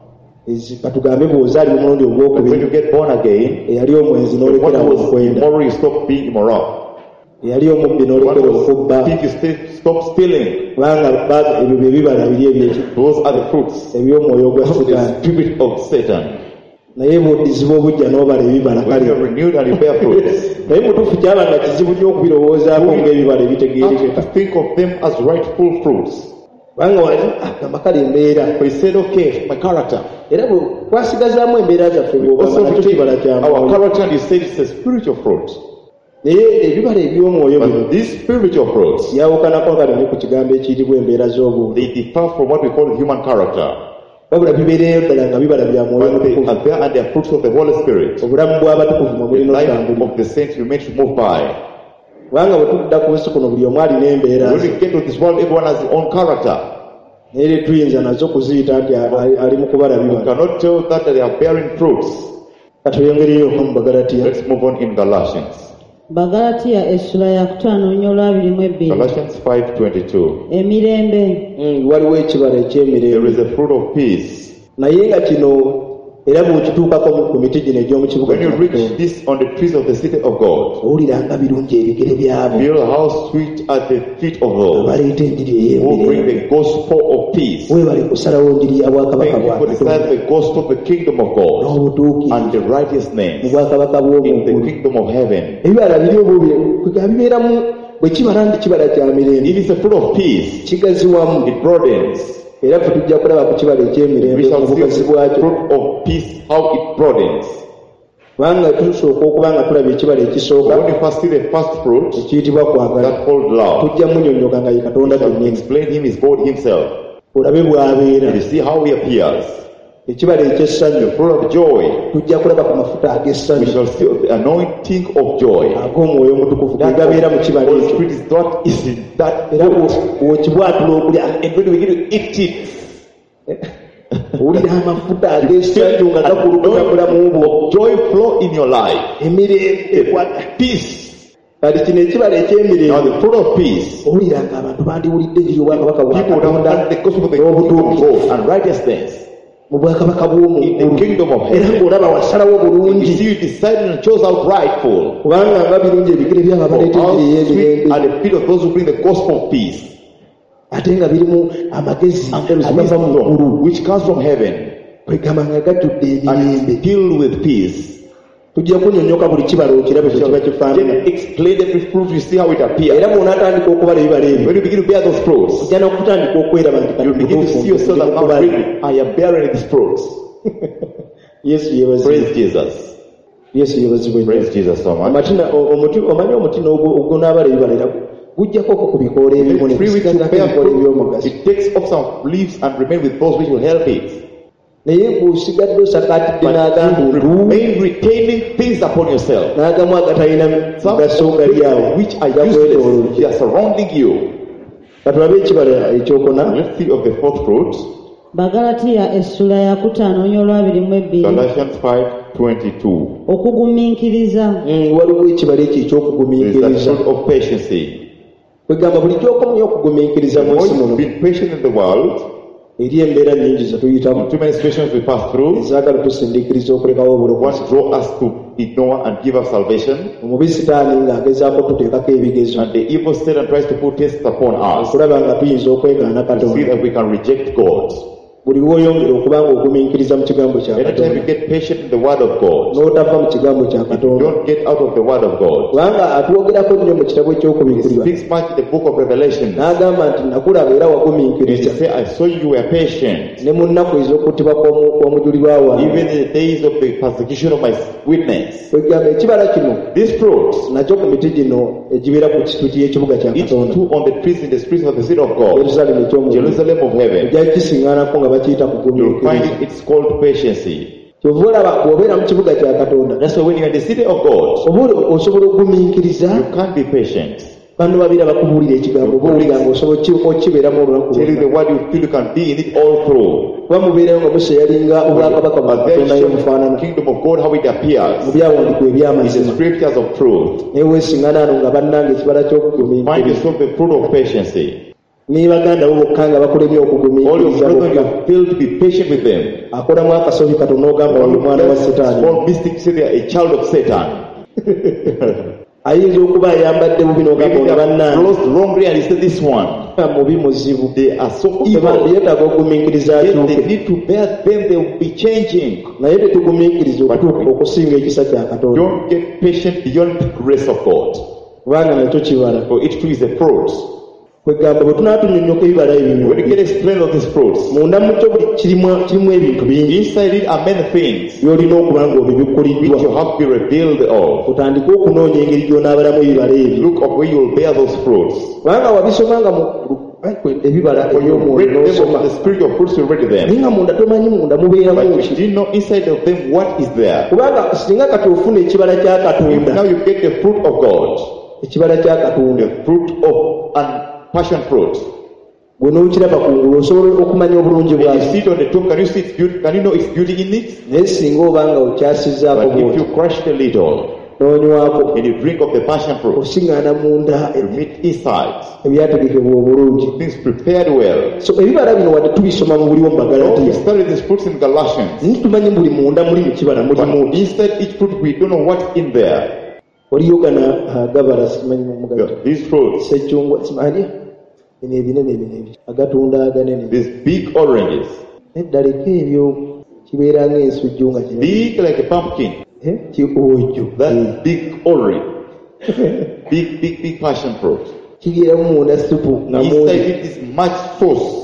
Batugambe bw'oza ali mu mulundi But when ogwokubiri. you get born again, Eyali omwenzi the one n'olekera who was okwenda. immoral, you stop being immoral. Eyali omubbi The one n'olekera who was okubba. thief, you stay, stop stealing. Kubanga ba- ebyo bye bibala biri ebyeki Those are the fruits eby'omwoyo gwa of the Setaani. spirit of Satan. Naye bw'oddizibwa obujja n'obala ebibala When you are kale. renewed and you bear fruits, Naye mutuufu kyaba nga kizibu nnyo okubirowoozaako ng'ebibala you have ebitegeerekeka. to think of them as rightful fruits. Kubanga wali agamba kale embeera. But he said, okay, my character. Era bwe twasigazaamu embeera zaffe bw'ogamba Also, nakyo to take kibala kya our mwoyo. character, and you said it's a spiritual fruit. Naye ebibala eby'omwoyo bino But these spiritual fruits, byawukanako kale ne ku kigambo ekiyitibwa embeera z'obuntu. they differ from what we call human character. Wabula bibeereyo ddala nga bibala bya mwoyo But they mutukuvu. are there and they are fruits of the Holy Spirit. Obulamu bw'abatukuvu mwe The mulina life otambulira. of the saints we meant to move by. Kubanga bwe tudda ku nsi kuno buli omu alina embeera When ze. we get to this world, everyone has his own character. Naye era tuyinza nazo kuziyita nti ali ali mu kubala We bibala. cannot tell that they are bearing fruits. Katweyongereyo mu Bagalatiya. Let's move on in Galatians. Bagalatiya essula ya kutaano nnyo olwabiri mu ebbiri. Galatians five twenty-two. Emirembe. Mm, waliwo ekibala There eky'emirembe. is a fruit of peace. Naye nga kino era bw'okituukako mu- ku miti gino egy'omu kibuga When you kya reach Katonda, this on the trees of the city of God, owuliranga birungi ebigere byabo feel how sweet are the feet of those abaleeta enjiri who bring ey'emirembe. the gospel of peace. Weebale kusalawo enjiri ya bwakabaka Thank you bwa for deciding Katonda the gospel of the kingdom of God n'obutuukirivu and the mu righteousness bwakabaka in the bw'omugulu. kingdom of heaven. Ebibala biri obubire kwega bibeeramu bwe kibala ndi kibala kya mirembe It is a fruit of peace. kigaziwamu It broadens. era ffe tujja kulaba ku kibala We eky'emirembe shall mu see bugazi the bwakyo fruit of peace, how it broadens. kubanga tusooka okuba nga tulaba ekibala ekisooka When you first see the first fruit, ekiyitibwa kwagala that called love, tujja munyonnyoka nga ye we Katonda shall kennyini explain him as God himself. olabe bw'abeera. And you see how he appears. Ekibala eky'essanyu The fruit of joy, tujja kulaba ku mafuta we ag'essanyu shall see the anointing of joy. ag'omwoyo omutukuvu That gegabeera mu kibala Holy ekyo Spirit is that is in that era fruit. bw'okibwatula okulya And when we begin to eat it, owulira amafuta ag'essanyu nga gakulukuta mulamu bwo joy flow in your life. emirembe Peace. kati kino ekibala Now eky'emirembe the fruit of peace. owulira nga abantu bandiwulidde eri obwakabaka bwa People would Katonda understand the gospel of the kingdom of n'obutuukirivu God and righteousness mu bwakabaka in the bw'omugulu kingdom of era heaven. ng'olaba wasalawo You bulungi see, you decided and chose out rightful. kubanga nga birungi ebigere byabo For abaleeta how enjiri sweet ey'emirembe are the feet of those who bring the gospel of peace ate nga birimu amagezi and there is agava mu ggulu wisdom which comes from heaven kwegamba nga gajjudde and emirembe is filled with peace. tujja kunyonnyoka buli kibala okirabe kye kiba kifaanana Then explain every fruit, you see how it appears. era bw'onaatandika okubala ebibala ebyo When you begin to bear those fruits, ojja n'okutandika okweraba nti you begin to see yourself that now kubala. really I am bearing these fruits. yesu yebazibwe Praise Jesus. yesu yebazibwe nnyo. Praise Jesus so much. Amatina o- omuti omanyi omuti n'ogwo ogunaabala ebibala era gujjako ko ku bikoola ebimu ne Three weeks to kusigazako bear ebikoola fruit, eby'omugaso it takes off some leaves and remain with those which will help it. naye ng'osigadde osakaatidde n'agamba remain retaining things upon yourself, n'agamu agatalina mugaso gali awo which are useless, they are surrounding you. Katulabe ekibala ekyokuna. Let's think of the fourth fruit. Bagalatiya essula ya kutaano olwabiri mu ebbiri. Galatians five twenty-two. Okugumiikiriza. Waliwo ekibala ekyo ekyokugumiikiriza. There is a fruit of patience. Kwegamba bulijjo okomya okugumiikiriza mu nsi muno. Be patient in the world. Eri embeera nnyingi ze tuyitamu. Too many situations we pass through. Ezaagala tusindiikiriza okulekawo obulokozi. What draw us to ignore and give us salvation. Omubi Sitaani ng'agezaako tuteekako ebigezo. And the evil Satan tries to put tests upon us. Okulaba nga tuyinza okwegaana Katonda. To see that we can reject God. Buli lw'oyongera okuba ng'ogumiikiriza mu kigambo kya Katonda. Anytime you get patient in the word of God. N'otava mu kigambo kya Katonda. Don't get out of the word of God. Kubanga atwogerako nnyo mu kitabo ky'okubiikirwa. He speaks much in the book of Revelation. N'agamba nti nakulaba era wagumiikiriza. He say, I saw you were patient. Ne mu nnaku ez'okuttibwa kw'omujulirwa wange. Even in the days of the persecution of my witness. Kwegamba ekibala kino. This fruit. Nakyo ku miti gino egibeera ku kituuti y'ekibuga kya Katonda. It's two on the trees in the streets of the city of God. Jerusalem eky'omugulu. Jerusalem of heaven. Ejja kisiŋŋaanako nga bakiyita kugumiikiriza. You find it, it's called patience. Kyova olaba bw'obeera mu kibuga kya Katonda. That's why when you're in the city of God, oba osobola okugumiikiriza. You can't be patient. Bano babira bakubuulira ekigambo bowulira ng'osobola okibeeramu olunaku tell you the word you feel you can be in it all through. Kuba mubeerayo nga Musa yalinga obwakabaka bwa Katonda y'obufaanana. Kingdom of God, how it appears. Mu byawandikwa eby'amazima. The scriptures of truth. Naye weesiŋŋana ano nga bannange ekibala ky'okugumiikiriza. Find yourself the fruit of patience. Ni baganda bo bokka nga bakolemye okugumiikiriza bokka. Fail to be patient with them. Akolamu akasobi katono ogamba oli mwana wa Setaani. Small mistake say they are a child of Satan. Ayinza okuba ayambadde bubi n'ogamba oli bannange. Closed wrongly and he said this one. Mubi muzibu. They are so evil. Yeetaaga okugumiikiriza akyuke. They need to bear them, they will be changing. Naye tetugumiikiriza okusinga ekisa kya Katonda. Don't get patient beyond the grace of God. Kubanga nakyo kibala. For it too is a fruit. Kwegamba bwe tunaatunyonnyoka ebibala ebyo. When you get explain of these fruits. Munda mu kyo buli kirimu kirimu ebintu bingi. Inside it are many things. Byolina okuba ng'obibikkuliddwa. Which you have to be revealed of. Otandike okunoonya engeri gy'onaabalamu ebibala ebyo. Look of where you will bear those fruits. Kubanga wabisomanga mu ebibala eby'omwoyo n'osoma. The spiritual fruits you read them. Naye nga munda tomanyi munda mubeeramu ki. But you know inside of them what is there. Kubanga singa kati ofuna ekibala kya Katonda. Now you get the fruit of God. Ekibala kya Katonda. The fruit of an passion fruit. Gwe n'okiraba kungulu osobola okumanya obulungi bwayo. When you sit on the top, can you see its beauty? Can you know its beauty in it? Naye singa oba nga okyasizzaako bw'oti. But if you crush it a little, n'onywako, and you drink of the passion fruit, osiŋŋaana munda, you meet inside, ebyategekebwa obulungi. Things prepared well. So ebibala bino wadde tubisoma mu buli mu Bagalatiya. We studied these fruits in Galatians. Nitumanyi buli munda muli mu kibala mulimu. Inside each fruit we don't know what's in there. Waliyo gana gabala simanyi mu mugato. These fruits. Sejjungwa simanyi. Ene ebinene ebinene. Agatunda aganene. These big oranges. Eddaleka ebyo kibeera ng'ensujju nga kino. Big like a pumpkin. Eh? Kiojjo. That big orange. Big, big, big passion fruit. Kibeeramu munda supu na munda. Inside it is much sauce.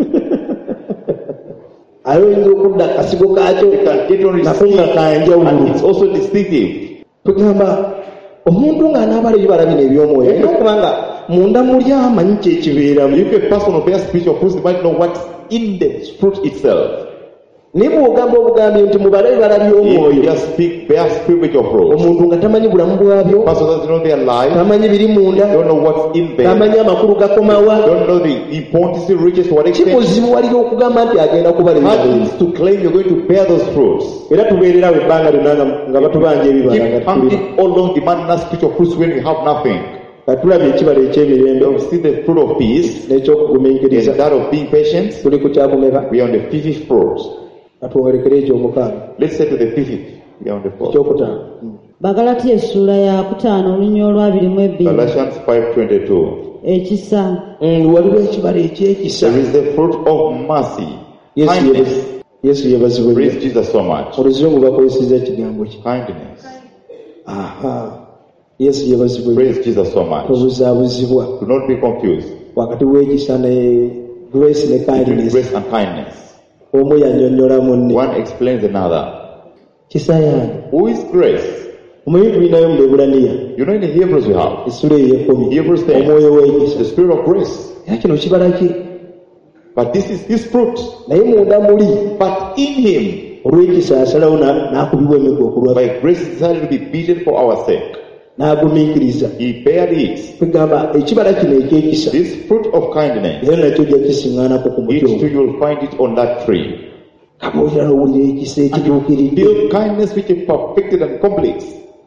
Ayinza okudda akasigo kaakyo nako nga kanjawulo. It's also distinctive. Tugamba omuntu ng'anaabala ebibala bino eby'omwoyo alina okubanga munda muli amanyi kyekibeeramu. If a person bears spiritual fruits, they might know what's in the fruit itself. Naye bw'ogamba obugambye nti mubala ebibala by'omwoyo, omuntu nga tamanyi bulamu bwabyo, tamanyi biri munda, tamanyi amakulu gakomawa, kimuzibuwalira okugamba nti agenda kubala ebibala. Era tubeererawo ebbanga lyonna nga batubanja ebibala katulabye ekibala eky'emirembe n'ekyokugumiikiriza tuli ku kyakumeka katwongerekere ekyomukaaga ekyokutaano. Bagalatiya essula ya kutaano olunya olwabiri mu ebbiri. Ekisa. Waliwo ekibala eky'ekisa. Yesu yebazibwe. Oluzungu bakozesezza ekigambo ki? Aha. Yesu yebazibwe. Tobuzaabuzibwa. Do not be confused. Wakati w'ekisa ne grace ne kindness. Grace and kindness. Omu yannyonnyola munne. One explains another. Kisa yaani. Who is grace? Omuyi tulinayo mu Ebulaniya. You know in the Hebrews we have. Essula ey'ekkumi. Hebrews ten. Omwoyo w'ekisa. The spirit of grace. Era kino kibala ki? But this is his fruit. naye munda muli But in him, olw'ekisa asalawo na- n'akubibwa emiggo okulwa by grace he decided to be beaten for our sake. n'agumiikiriza. He bared it. Tugamba ekibala kino ekyekisa This fruit of kindness, era nakyo ojja kisiŋŋaanako ku muti it too ogwo. you will find it on that tree. kaboogera n'owulira ekisa ekituukiridde Feel kindness which is perfected and complete.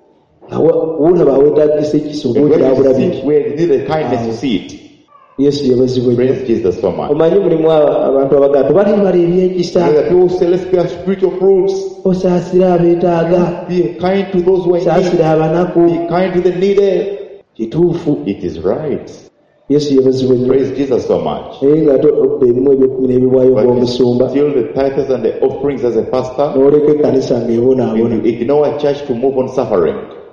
nga wa- woolaba aweetaagisa ekisa oba And when okira you bulabi see where you need the kindness, you see it. yesu yebazibwe nnyo. Praise Jesus so much. omanyi mulimu aba- abantu abagaa tubaleebala ebyekisa And the people say, let's bear spiritual fruits. osaasira abeetaaga Be kind to those who are in need. saasira abanaku Be kind to the needy. kituufu It is right. yesu yebazibwe nnyo. Praise Jesus so much. naye ng'ate obba ebimu ebyekumi n'ebiwaayo But ng'omusumba still the tithes and the offerings as a pastor, n'oleka ekkanisa ng'ebonaabona and you ignore a church to move on suffering.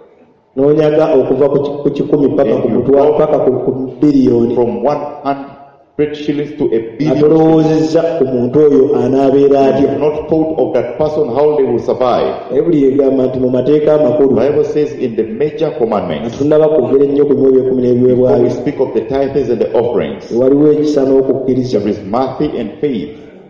n'onyaga okuva ku ki- ku kikumi paka ku mutwalo paka ku ku biliyoni From one hundred shillings to a billion. atolowoozezza ku muntu oyo anaabeera You atya. have not thought of that person, how they will survive. bayibuli egamba nti mu mateeka The amakulu Bible says in the major commandments, tunaba kwogera ennyo ku bimu ebyekumi before n'ebiweebwayo we speak of the tithes and the offerings, waliwo ekisa n'okukkiriza. there is mercy and faith.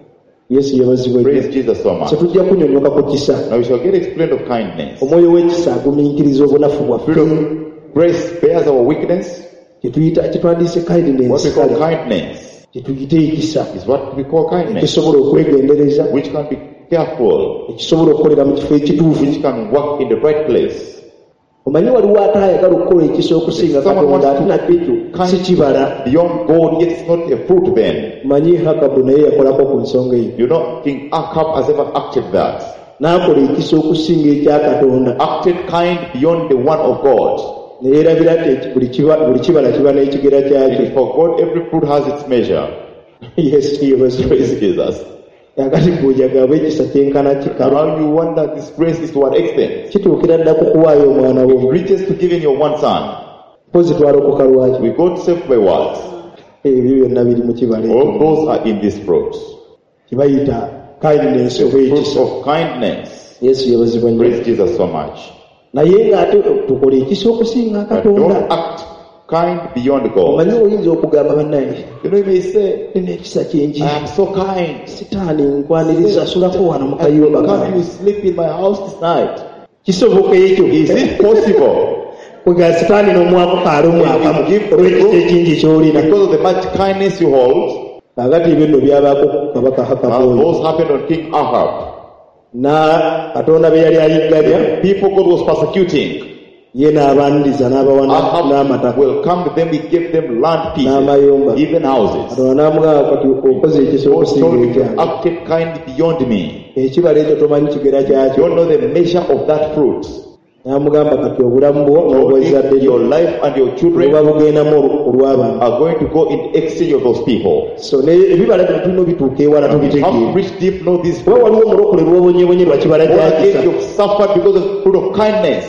yesu yebazibwe Praise nnyo. Jesus so much. Kye tujja kunyonyoka ku kisa. Now we shall get explained of kindness. omwoyo w'ekisa agumiikiriza obunafu bwaffe. Spirit of grace bears our weakness. Kye tuyita kye twandiise What we kindness call kale kindness kye tuyite ekisa is what we call kindness, ekisobola okwegendereza, which can be careful, ekisobola okukolera mu kifo ekituufu. which can work in the right place. omanyi waliwo ate ayagala okukola ekisa okusinga katonda ate nakyo si kibala. Beyond God, yet it's not a fruit then. manyi Hakabu naye yakolako ku nsonga eyo, You know, King Ahab has ever acted that. n'akola ekisa okusinga ekya katonda, Acted kind beyond the one of God. ne yeerabira nti buli kiba- buli kibala kiba n'ekigera kyakyo. And for God, every fruit has its measure. yesu yebazibwe. Praise Jesus. yakati bw'ojagaba ekisa kyenkana kikala, Now you wonder this grace is to what extent? kituukira dda ku kuwaayo omwana It wo. reaches to giving your one son. pozi twalokoka lwaki? We got saved by what? ebyo byonna biri mu kibala All ekyo. those are in this fruit. kibayita kindness The oba fruit ekisa. of kindness. yesu yebazibwa nnyo. Praise Jesus so much. naye ng'ate tukola ekisa okusinga But katonda. don't act kind beyond God. omanyi oyinza okugamba bannaye You know, you may say, nina ekisa kingi, I am so kind. sitaani nkwaniriza asulako wano mu kayumba Come kange. you sleep in my house this night. kisoboka ekyo? Is it possible? kwega sitaani n'omwaka kalumu akamu olw'ekisa ekingi ky'olina. Because of the much kindness you hold. kaakati ebyo nno byabaako ku kabaka Now, Hakabu those happened on King Ahab. na katonda be yali ayigganya, People God was persecuting. ye n'abaaniriza n'abawa Ahab n'amataka will come to them, he gave them land pieces, n'amayumba. even houses. katonda n'amugamba kati okoze ekisa God told okusinga me you ekyange. acted kind beyond me. ekibala ekyo tomanyi kigera You kyakyo. don't know the measure of that fruit. n'amugamba kati obulamu bwo So n'obw'ezzadde if your lyo life and your buba children bugendamu olw'abantu. are going to go in exchange of those people. so ne ebibala bino tulina obituuka ewala You have to tubitegeera. reach deep, know this kuba fruit. waliwo omulokole lw'obonyebonye lwa kibala Born again, kyakisa. you've suffered because of the fruit of kindness.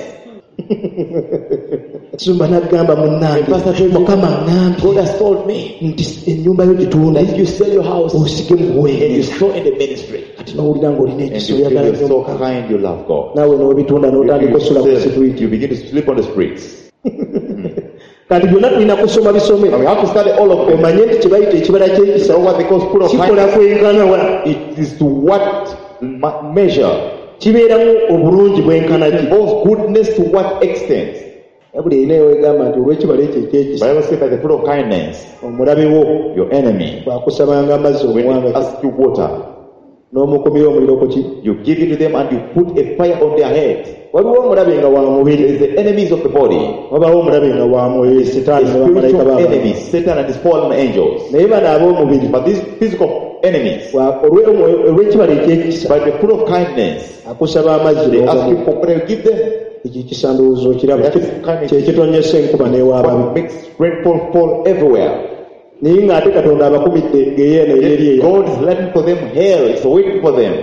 sumba n'agamba munnange, Pastor told me, mukama ŋŋambye God has told me nti ennyumba yo gitunda that you sell your house osige mu and you buweereza. sow in the ministry. kati n'owulira ng'olina And ekisa you feel oyagala you're nnyo so Mukama. kind, you love God. naawe n'obitunda n'otandika You, osula ku you, situiti. you begin to sleep on the streets. kati byonna tulina kusoma bisome And we have to study all of them. omanye nti kye bayita ekibala ky'ekisa So what they call fruit of kikola kindness, kwenkana, it is to what ma- measure, kibeeramu obulungi bwenkana ki. both goodness to what extent. buli erina ewegamba nti olw'ekibala ekyo The ekyekisa Bible says that the fruit of kindness, omulabe wo your enemy, bw'akusabanga amazzi when omuwanga they ask you water, n'omukumira omuliro ku ki. you give it to them and you put a fire on their head. waliwo omulabe nga wa There mubiri, is the enemies of the body, wabawo omulabe nga wa mwoyo, sitaani ne bamalayika spiritual baabwe. enemies, Satan and his fallen angels. naye bano ab'omubiri But these physical enemies, Wa- olw'omwoyo- olw'ekibala ekyekisa by the fruit of kindness, akusaba amazzi they ask you n'ogamu. for prayer, you give them. ekyo kisa ndowooza okiraba That is kindness. kyekitonyesa enkuba n'ewaababi. What makes rainfall fall everywhere. naye ng'ate katonda abakumidde geyeena eyeri eyo. God is letting for them hell, it's waiting for them.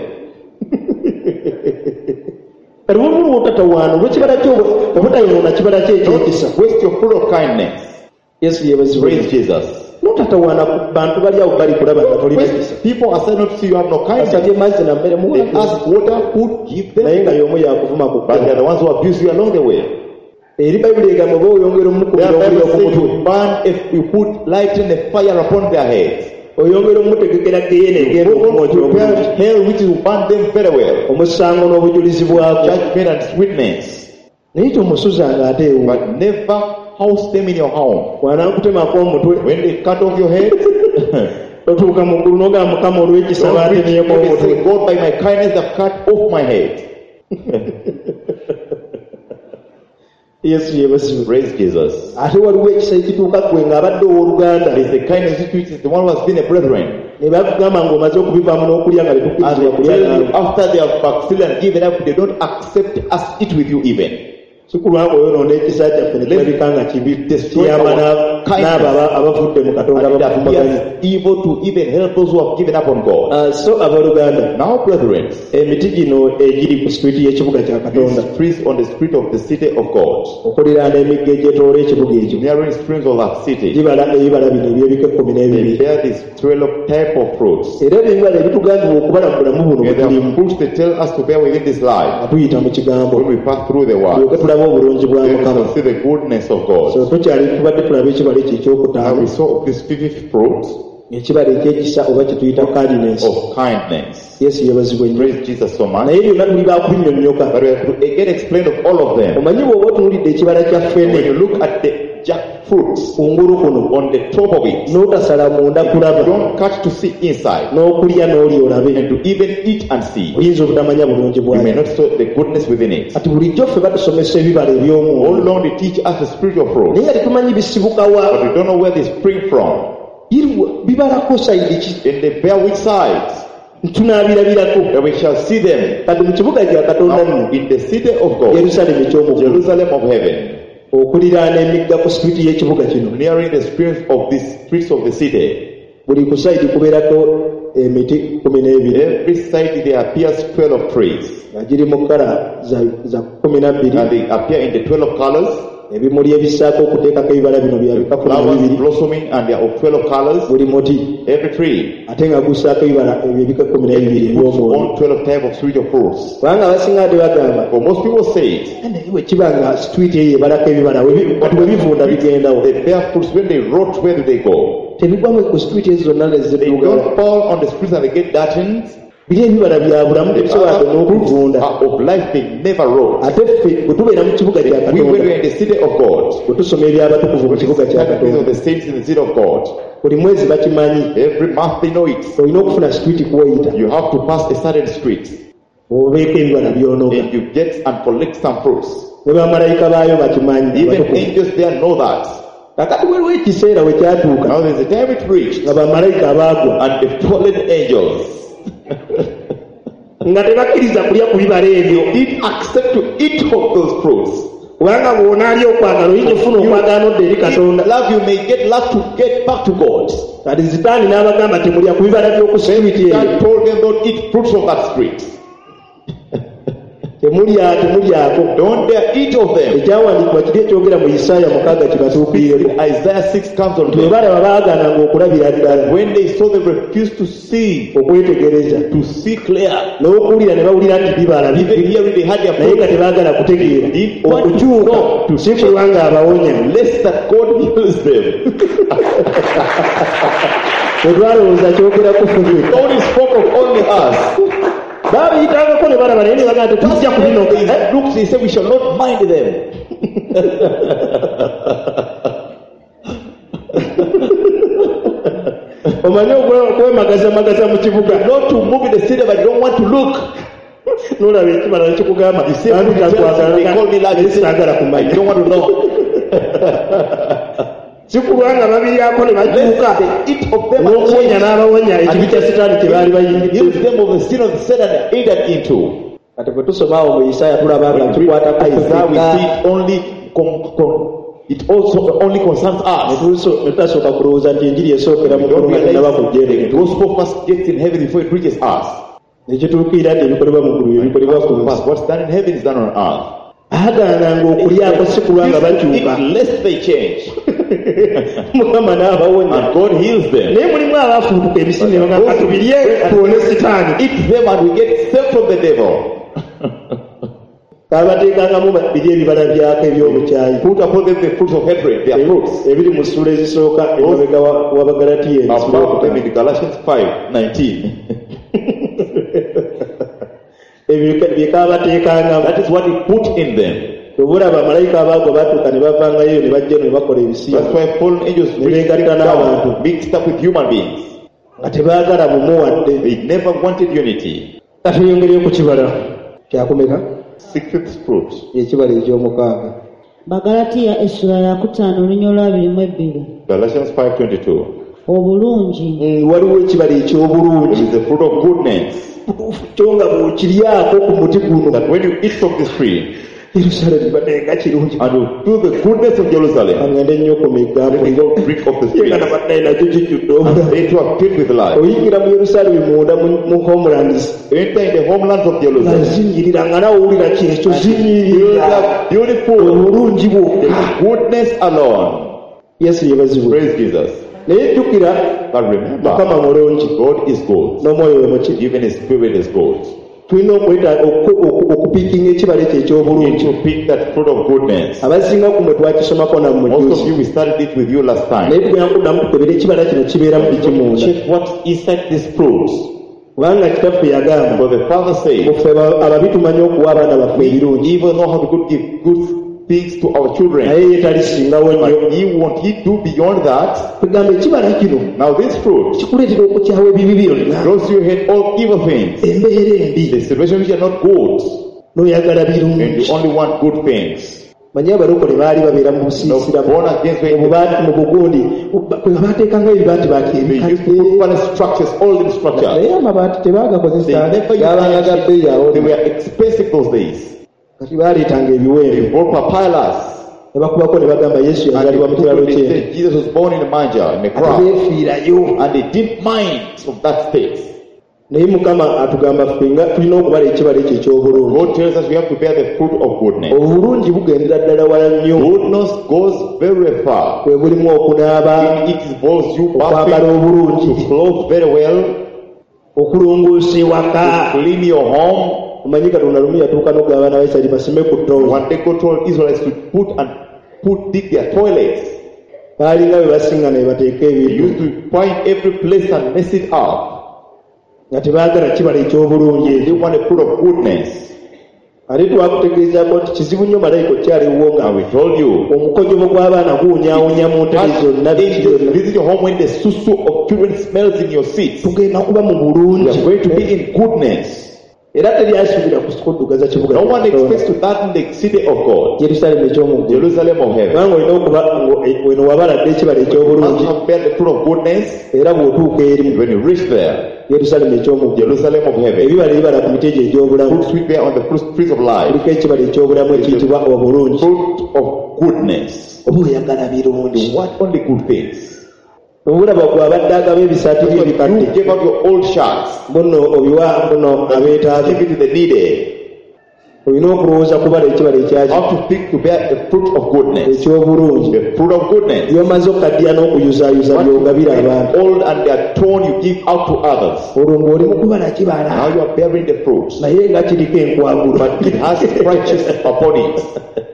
kati wabula otatawaana olw'ekibala kyobo obutayonoona kibala kye ekyekisa. Don't waste your fruit of kindness. yesu yebazibwe. Praise Jesus. notatawaana ku bantu bali awo bali kulaba nga tolina kisa. People are saying not to see you have no kindness. asabye mazzi na mmere They muwa, ask water, food, give naye them. nga y'omu yakuvuma ku But they are the ones who abuse you along the way. eri bayibuli egamba oba oyongera Their omukubira omuliro Bible ku says mutwe you burn if you put light in a fire upon their heads. oyongera omutegekera geyene egenda prepare hell which will burn them very well. omusango n'obujulizi bwako Judgment and sweetness. naye tomusuzanga ate ewo But never house them in your home. bw'anaakutemako omutwe When they cut off your head, otuuka mu ggulu n'ogamba mukama olw'ekisa don't preach, baatemyeko you omutwe say, God by my kindness have cut off my head. yesu yebasibe Praise Jesus. ate waliwo ekisa ekituuka gwe ng'abadde ow'oluganda That is the kindness which is the one who has been a brethren. ne bakugamba ng'omaze okubivaamu n'okulya nga And tetukkirizibwa they kulya tell you naawe after they have backslidden and given up, they don't accept us eat with you even. si kulwanga oyonoona ekisa kyaffe ne tulabika nga kibi kiyamba n'abo aba- abavudde mu katonda And it bavumaganya appears evil to even help those who have given up on God. Ah, so abooluganda Now, brethren, emiti gino egiri ku sitwiti y'ekibuga kya katonda these trees on the street of the city of God, okuliraana emigga egyetoola ekibuga ekyo nearing streams of that city, gibala ebibala bino ebyebika ekkumi they n'ebibiri bear this twelve type of fruits. era ebibala ebitugambibwa okubala mu bulamu buno And butulimu the fruits they tell us to bear within this life. nga tuyita mu kigambo When we pass through the tulyoke world, tulaba obulungi bwa then we mukama shall see the goodness of God. so tukyali tubadde tulaba ekibala ekyo Now ekyokutaano we saw this fifth fruit ekibala ekyekisa oba kituyita kindness of kindness. yesu yebazibwa ennyo Praise Jesus so much. naye byonna tuli bakubinyonnyoka But we have to again explain of all of them. omanyi bw'oba otunulidde ekibala kya When ffene you look at the jackfruits kungulu kuno on the top of it, n'otasala munda kulaba don't cut to see inside n'okulya n'oli olabe and to even eat and see. oyinza obutamanya bulungi You may bwayo not see the goodness within it. kati bulijjo ffe batusomesa ebibala All eby'omwoyo along they teach us the spiritual naye fruits, nga tetumanyi bisibuka but wa we don't know where they spring from. Irwa- bibalako sayidi ki And they bear which sides, tunaabirabirako and we shall see them kati mu kibuga kya katonda nno now in the city of God, yerusaalemu ekyomuggulu Jerusalem of heaven, okuliraana emigga ku sitwiti y'ekibuga kino nearing the streets of the streets of the city. buli ku sayidi kubeerako emiti kumi n'ebiri Every side there appears twelve trees, nga giri mu kkala za- za kumi na bbiri and they appear in the twelve colors. ebimuli ebissaako okuteekako ebibala bino bya bika kumi na Flowers bibiri blossoming and they are of twelve colors. buli muti Every tree ate nga gussaako ebibala ebyo ebika kumi na bibiri puts ebyomwoyo on twelve type of spiritual fruits. kubanga abasinga ate bagamba For most people say it, naye bwe kiba nga sitwiti eyo ebalako ebibala we- kati bwe bivunda bigendawo they bear fruits when they rot, where do they go? tebigwa mu ku sitwiti ezo zonna They nezidduga don't fall on the streets and they get darkened. biri ebibala bya bulamu tebisobola Other fruits n'okuvunda are of life, they never rot. ate ffe bwe tubeera mu kibuga kya We when katonda we are in the city of God, bwe tusoma ebyabatukuvu mu kibuga kya categories of katonda the saints in the city of God, buli mwezi bakimanyi every month they know it. olina okufuna sitwiti kuwayita You have to pass a certain street obeeko ebibala byonoga and you get and collect some fruits. ne bamalayika baayo bakimanyi Even abatukuvu. angels there know that. kakati waliwo ekiseera we kyatuuka Now there's a time it reached nga bamalayika abaagwa and the fallen angels nga tebakkiriza kulya ku bibala ebyo did accept to eat of those fruits. kubanga bw'onaalya okwagala oyinza ofuna okwagala n'odda eri katonda Love you may get love to get back to God. kati zitaani n'abagamba temulya ku bibala by'oku sitwiti eyo God told them don't eat fruits of that street. temulya temulyako Don't dare eat of them. ekyawandiikibwa kiri ekyogera mu isaaya mukaaga kibatuukirireko Isaiah six comes on bwe them. balaba baagananga okulabira ddala When they saw they refused to see, okwetegereza to see clear. n'okuwulira ne bawulira nti bibala Even bibi hearing they had their naye nga fruit, tebaagala kutegeera okukyuka si kulwa nga abawonya lest that God heals them. bwetwalowooza kyogera kufubwe God is spoke of only us. baabiyitangako ne balaba naye ne bagamba tetujja ku bino They looked, they said we shall not mind them. omanye okwemagazamagaza mu kibuga Not to move in the city, but they don't want to look. nolaba ekibala nekikugamba They call me like this. saagala I kumanya don't want to know. si kulwanga babiryako ne bakyuka They eat of them and n'okuwonya n'abawonya ekibi kya sitaani kye baali heals bayingidde them of the sin of the Satan they entered into. kati bwe tusoma awo mu isaaya tulaba nga kikwatako Isaiah we ensonga see it only com- com- it also only concerns us. ne tutasooka kulowooza nti enjiri esookera mu We don't kulunga tenaba realize kujja the eri gospel first gets in heaven before it reaches us. nekituukirira nti ebikolebwa mu ggulu ebikolebwa ku nsi First, what's done in heaven is done on earth. aagaananga okulyako si kulwanga bakyuka Eat lest they change. mukama n'abawonya And God heals them. naye mulimu abaafuutuka ebisiniro nga katubirye tuwone sitaani Eat them and we get saved from the devil. Kabateekangamu biri ebibala byako eby'obukyayi. Put upon them the fruits of hatred, their fruits. Ebiri mu ssula ezisooka emabega wa Bagalatiya. Above them in Galatians five nineteen. That is what he put in them. Tubulaba malayika abaago batuuka ne bavangayo ne bajja ne bakola ebisiibo. That's why fallen angels beegatta n'abantu mixed up with human beings. Nga tebaagala bumu wadde. They never wanted unity. Katuyongereye ku kibala kyakumeka. Sixth fruit. Ekibala eky'omukaaga. Bagalatiya essula ya kutaano olunya olwabiri mu ebbiri. Galatians five twenty-two. Obulungi. Waliwo ekibala eky'obulungi. It is the fruit of goodness. Kyonga bw'okiryako ku muti guno. That when you eat from this tree, Jerusalem batenga kirungi. And you do the goodness of Jerusalem. Angende nnyo ku migga. Let me go drink of the street. Yegana batayi nakyo kijjudde obulamu. They too are filled with life. Oyingira mu Yerusalemu munda mu homelands. Enter in the homelands of Jerusalem. Nazinnyirira nga nawe owulira kino ekyo zinnyirira. Beautiful. Obulungi bwokka. Goodness alone. Yesu yebazibwe. Praise Jesus. Naye jjukira Mukama mulungi. God is good. N'omwoyo we muki. Even his spirit is good. Tulina okweta okupiikinga ekibala ekyo eky'obulungi. To pick that fruit of goodness. Abasinga ku mwe twakisomako nammwe. Most of you, we started it with you last time. Naye tugenda kuddamu tukebera ekibala kino kibeera mu biki munda. Check what inside these fruits. Kubanga kitaffe yagamba. For the Father said, ffe ababi tumanyi okuwa abaana baffe ebirungi. Even know how to good give good things to our children. Naye ye talisingawo nnyo. But he won't he do beyond that. Tugamba ekibala kino. Now this fruit kikuleetera okukyawa ebibi byonna. Draws you hate all evil things. Embeera embi. The situation which are not good. N'oyagala birungi. And you only want good things. Manyi abalokole baali babeera mu busiisira mu bugundi kwe baateekanga ebibaati baati naye amabaati tebaagakozesa gabanga ga bbeeyi awo. Kati baaleetanga ebiwempe ne bakubako ne bagamba Yesu yazaalibwa mu kiralo ky'ente. Bebeefira naye Mukama atugamba ffe nga tulina okubala ekibala ekyo eky'obulungi. God tells us we have to bear the fruit of goodness. Obulungi bugendera ddala wala nnyo. Goodness goes very far. Kwe bulimu okunaaba, it involves you okwambala obulungi, to clothe very well, okulongoosa ewaka, to clean your home. Omanyi Katonda lumu yatuuka n'ogamba abaana ba Isirayiri basime ku ttoozi. One day God told Israelites to put and put dig their toilets. Baalinga be basinga ne bateeka ebintu. They used to find every place and mess it up. Nga tebaagala kibala eky'obulungi. They want a fruit of goodness. Ate twakutegeezaako nti kizibu nnyo malayika okyaliwo nga we told you omukojobo gw'abaana guwunyaawunya mu ntebe zonna. Visit your home when the susu of children smells in your seats. Tugenda kuba mu bulungi. You are going to be in goodness. Era teryasuubira kuddugaza kibuga. No one expects to that in the city of God. Jerusalem ekyomuggulu. Jerusalem of heaven. Kubanga olina okuba weno wabaladde ekibala eky'obulungi. The fruit of goodness. Era bw'otuuka eri. When you reach there. Jerusalem ekyomuggulu. Jerusalem of heaven. Ebibala ebibala ku miti egyo egy'obulamu. Fruit sweet there on the fruit trees of life. Kuliko ekibala eky'obulamu ekiyitibwa obulungi. Fruit of goodness. Oba oyagala birungi. What only good things? Obulaba gwe abadde agaba ebisaati bye ebikadde. You give out your old shirts. Bono obiwa bono abeetaaze. Give it to the needy. Olina okulowooza kubala ekibala ekyaki. How to pick to bear the fruit of goodness. Eky'obulungi. The fruit of goodness. By'omaze okaddiya n'okuyuzaayuza by'ogabira abantu. Old and they are torn, you give out to others. Olwo ng'oli mu kubala kibala. Now you are bearing the fruits. Naye nga kiriko enkwagulu. But it has branches upon it.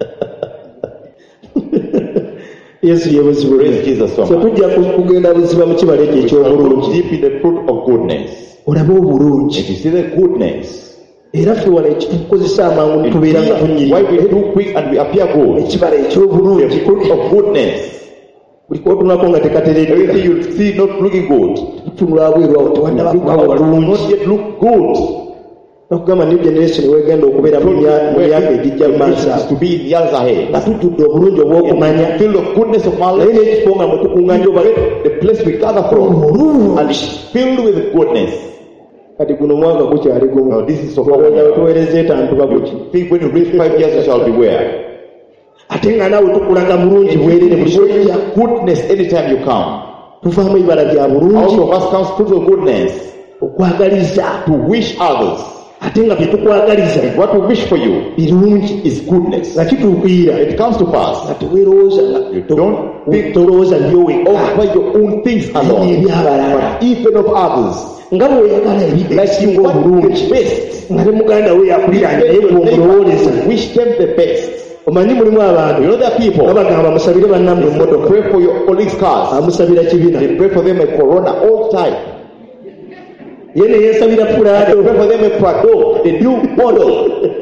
Yesu yebuzibwe. So tujja kugenda buziba mu kibala ekyo eky'obulungi. Deep in the fruit of goodness. Olabe obulungi. If you see the goodness. Era ffe wala ekitukozesa amangu tubeera nga tunyirira. Why we do quick and we appear good. Ekibala eky'obulungi. The fruit of goodness. Buli kootunako nga tekateredde. Everything you see not looking good. Tutunula bweru awo tewadda bakuba walungi. Not yet look good. Okugamba new generation wegenda okubeera mu myaka egijja mu maaso nga tujjudde obulungi obw'okumanya naye n'ekifo nga mwe tukunganya the place we gather from and it's filled with goodness. Kati guno mwaka gukyali gumu tuweereza etantuka guki. Think when you reach five years you shall beware. Ate nga naawe tukulaga bulungi bwerere buli goodness anytime you come. Tuvaamu ebibala bya bulungi. Out of us comes fruit of goodness. Okwagaliza. To wish others. Ate nga byetukwagaliza. What we wish for you birungi is goodness. Nga kituukirira. It comes to pass. Nga teweerowooza you don't think tolowooza byowekka. over your own things alone. Ebyabalala. Even of others. nga bw'oyagala ebisinga obulungi nga ne muganda we yakuliranye naye bw'omulowooleza wish them the best. omanyi mulimu abantu You know there are people babagamba musabire bannamwe emmotoka pray for your colleagues' cars. amusabira kibina They pray for them a Corona all the time. ye ne yeesabira They Prado pray for them a Prado, the new model.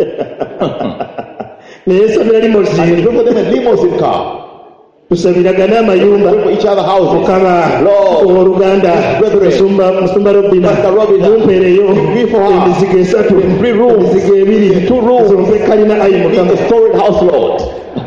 ne yeesabira And they limousine pray for them a limousine car. tusabiragane Pray amayumba for each other houses. mukama Lord, owooluganda Brethren, musumba musumba robina Pastor Robina, mumpeereyo give for her emizigo esatu three rooms, emizigo ebiri two rooms, zompe kalina ayi in mukama the storied house, Lord.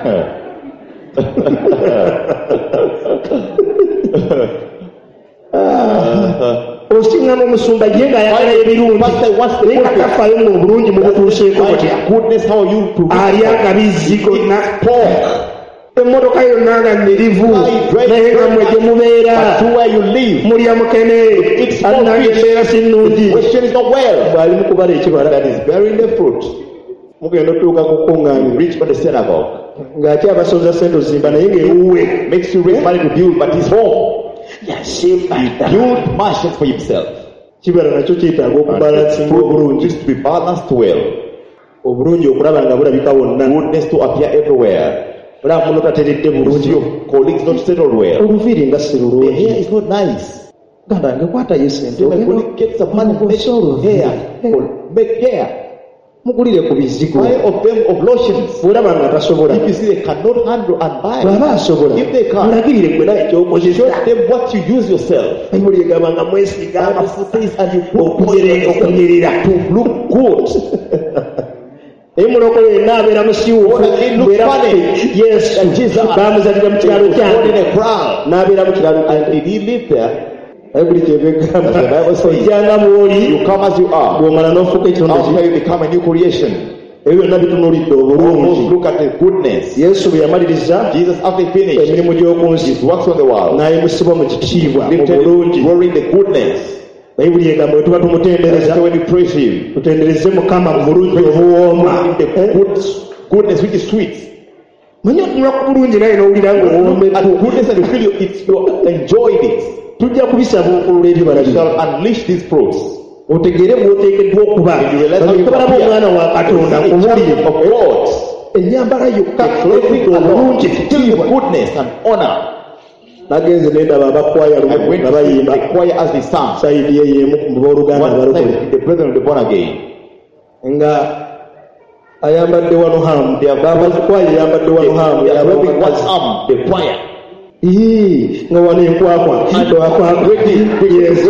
osiŋŋamu omusumba ye ng'ayagala ebirungi Pastor wants the naye nga good tafaayo mu bulungi mu butuuseeko By butya goodness, how you to alyanga bizzi gonna pork. emmotoka yonna nga nirivu naye nga mwe gye mubeera But to where you live, mulya mukene It's ate nange not embeera si nnungi question is not well. bw'ali mu kubala ekibala That is bearing the fruit. mugenda otuuka ku kuŋŋaaniro Reach for the synagogue. ng'akyabasooza sente ozimba naye ng'ewuwe Makes you raise money to build, but he's home. yasimba Build mansions for himself. kibala nakyo kyetaaga okubalansinga obulungi Just to be balanced well. obulungi okulaba nga bulabika wonna Goodness to appear everywhere. olaba muno tateredde See bulungi your colleagues not settled well. oluviiri nga si The lulungi hair is not nice. ganda nge kwatayo sente So my colleague get some money, make hair. Make hair. mugulire ku bizigo Buy of them of lotions. bw'olaba nga tasobola If you see they cannot handle and buy, bw'aba asobola if they can, mulagirire gwena show ekyokozesa them what you use yourself. bayibuli egamba nga mwesiga Bible amafuta says, and you put okunyerera okunyerera to look good. naye mulokole yenna abeera musiiwuufu bwera yesu bamuzalira mu kiraalo Born in kyange a crowd. n'abeera mu kiraalo And kyange did he live there? bayibuli kyebegamba The Bible says, ojjanga mwoli you come as you are. bw'omala n'ofuuka ekitonde After ki you become a new creation. ebyo byonna bitunuulidde Almost obulungi look at the goodness. yesu bwe yamaliriza Jesus, after he finished emirimu gy'oku nsi his works on the world, n'ayimusibwa mu kitiibwa mu lifted bulungi glorying the goodness. bayibuli egamba bwe tuba tumutendereza So when you praise him, tutendereze mukama mu bulungi obuwooma the good, goodness which is sweet. manye otunula ku bulungi naye n'owulira Look at ng'owoomeddwa goodness and you feel you, it's, you enjoyed it. tujja kubisaba okulula ebibala You bino shall unleash these fruits. otegeere bw'oteekeddwa okuba balyoke balaba omwana wa katonda kubulire of God. ennyambala yokka Clothing ekudde obulungi alone, ekitiibwa goodness and honor. nagenze nendaba abakwaya I lumu went nga to see bayimba the choir as they sang. sayidi ye y'emu ku booluganda One abalokole time, the brethren of the born again. nga ayambadde wano hamu bakwaya eyambadde wano hamu They are yaba rubbing one omukazi. arm, the choir. Ii, nga wano enkwakwa wakwakwa yes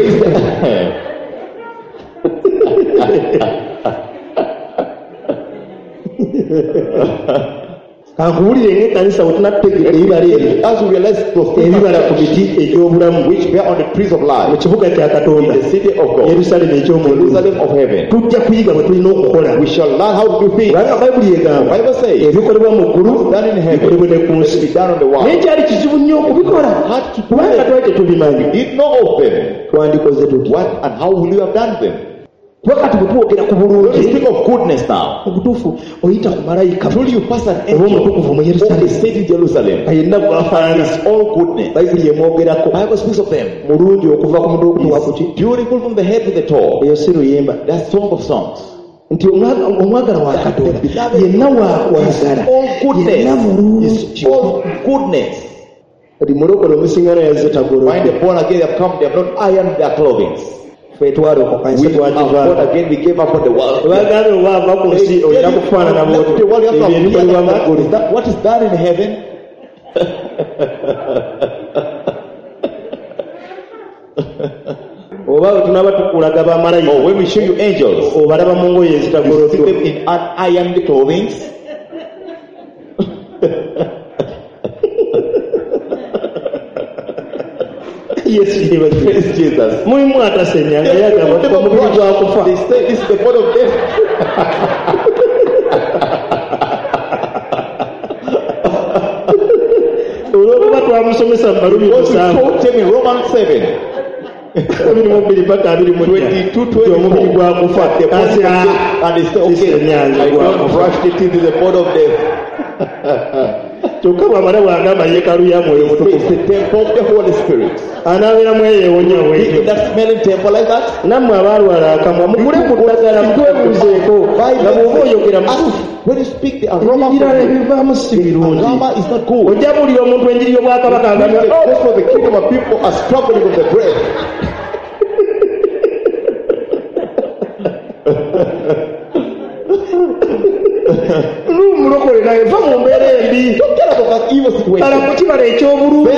kankuwulire ng'ekkanisa bwe tunategedde ebibala ebyo As we realize those things ebibala ku miti egy'obulamu which bear on the trees of mu life, kibuga kya katonda in the city of God, yerusalemu eky'omululu Jerusalem of heaven, tujja kuyiga bwe tulina okukola we shall learn how to do things. kubanga bayibuli egamba Bible says, ebikolebwa mu ggulu done in heaven, bikolebwe ne ku will nsi be done on the naye world. kyali kizibu nnyo okubikola kubanga twali tetubimanyi Did know of them. twandikoze tuti What and how will you have done them? wakati bwe twogera ku When we bulungi speak of goodness now, obutuufu oyita ku malayika truly you pass an oba angel omutukuvu mu of the yerusalemu city in Jerusalem. nga yenna bwafaanana It's all goodness. bayibuli emwogerako Bible speaks of them. mulungi okuva ku mutu okutuuka ku ki It's beautiful from the head to the toe. eyo si luyimba That's song of songs. nti omwaga- omwagala wa katonda yenna waakwagala All yenna goodness. mulungi It's all goodness. kati mulokole omusingano yazze Find tagoloddwa the born again, they have come, they have not ironed their clothing. ffe twalokoka nsi We are born twagivaako again, we gave up on the world. tebagambe oba ava ku nsi olina kufaanana Left the world, you have to ebyo ebikolebwa mu appear ggulu like that. What is done in heaven? oba bwe tunaba tukulaga bamalayika Or when we show you angels, obalaba mu ngoye you see ezitagoloddwa them in unironed clothing. yesu yebaze Praise Jesus. mulimu atasenya nga yagamba tuka mubiri gwa kufa They say this is the body of death. olwokuba twamusomesa mu malumi What we musanvu taught them in Romans seven. abiri mu bbiri paka abiri mu nnya twenty-two, nti omubiri gwa kufa The body of kasi death. And they say, okay, Sisenyange I gwa don't kufa brush the teeth in the body of death. kyokka bw'amala bw'agamba yeekaalu ya mwoyo mutukuvu anaabeeramu eyeewonya bwekyo nammwe abaalwala akamwa mugule ku ddagala mutwebuuzeeko nga bw'oba oyogera ebirala ebivaamu si birungi ojja buulira omuntu enjiri y'obwakabaka agamba lumulokole naye va mu mbeera embi ala ku kibala eky'obulungi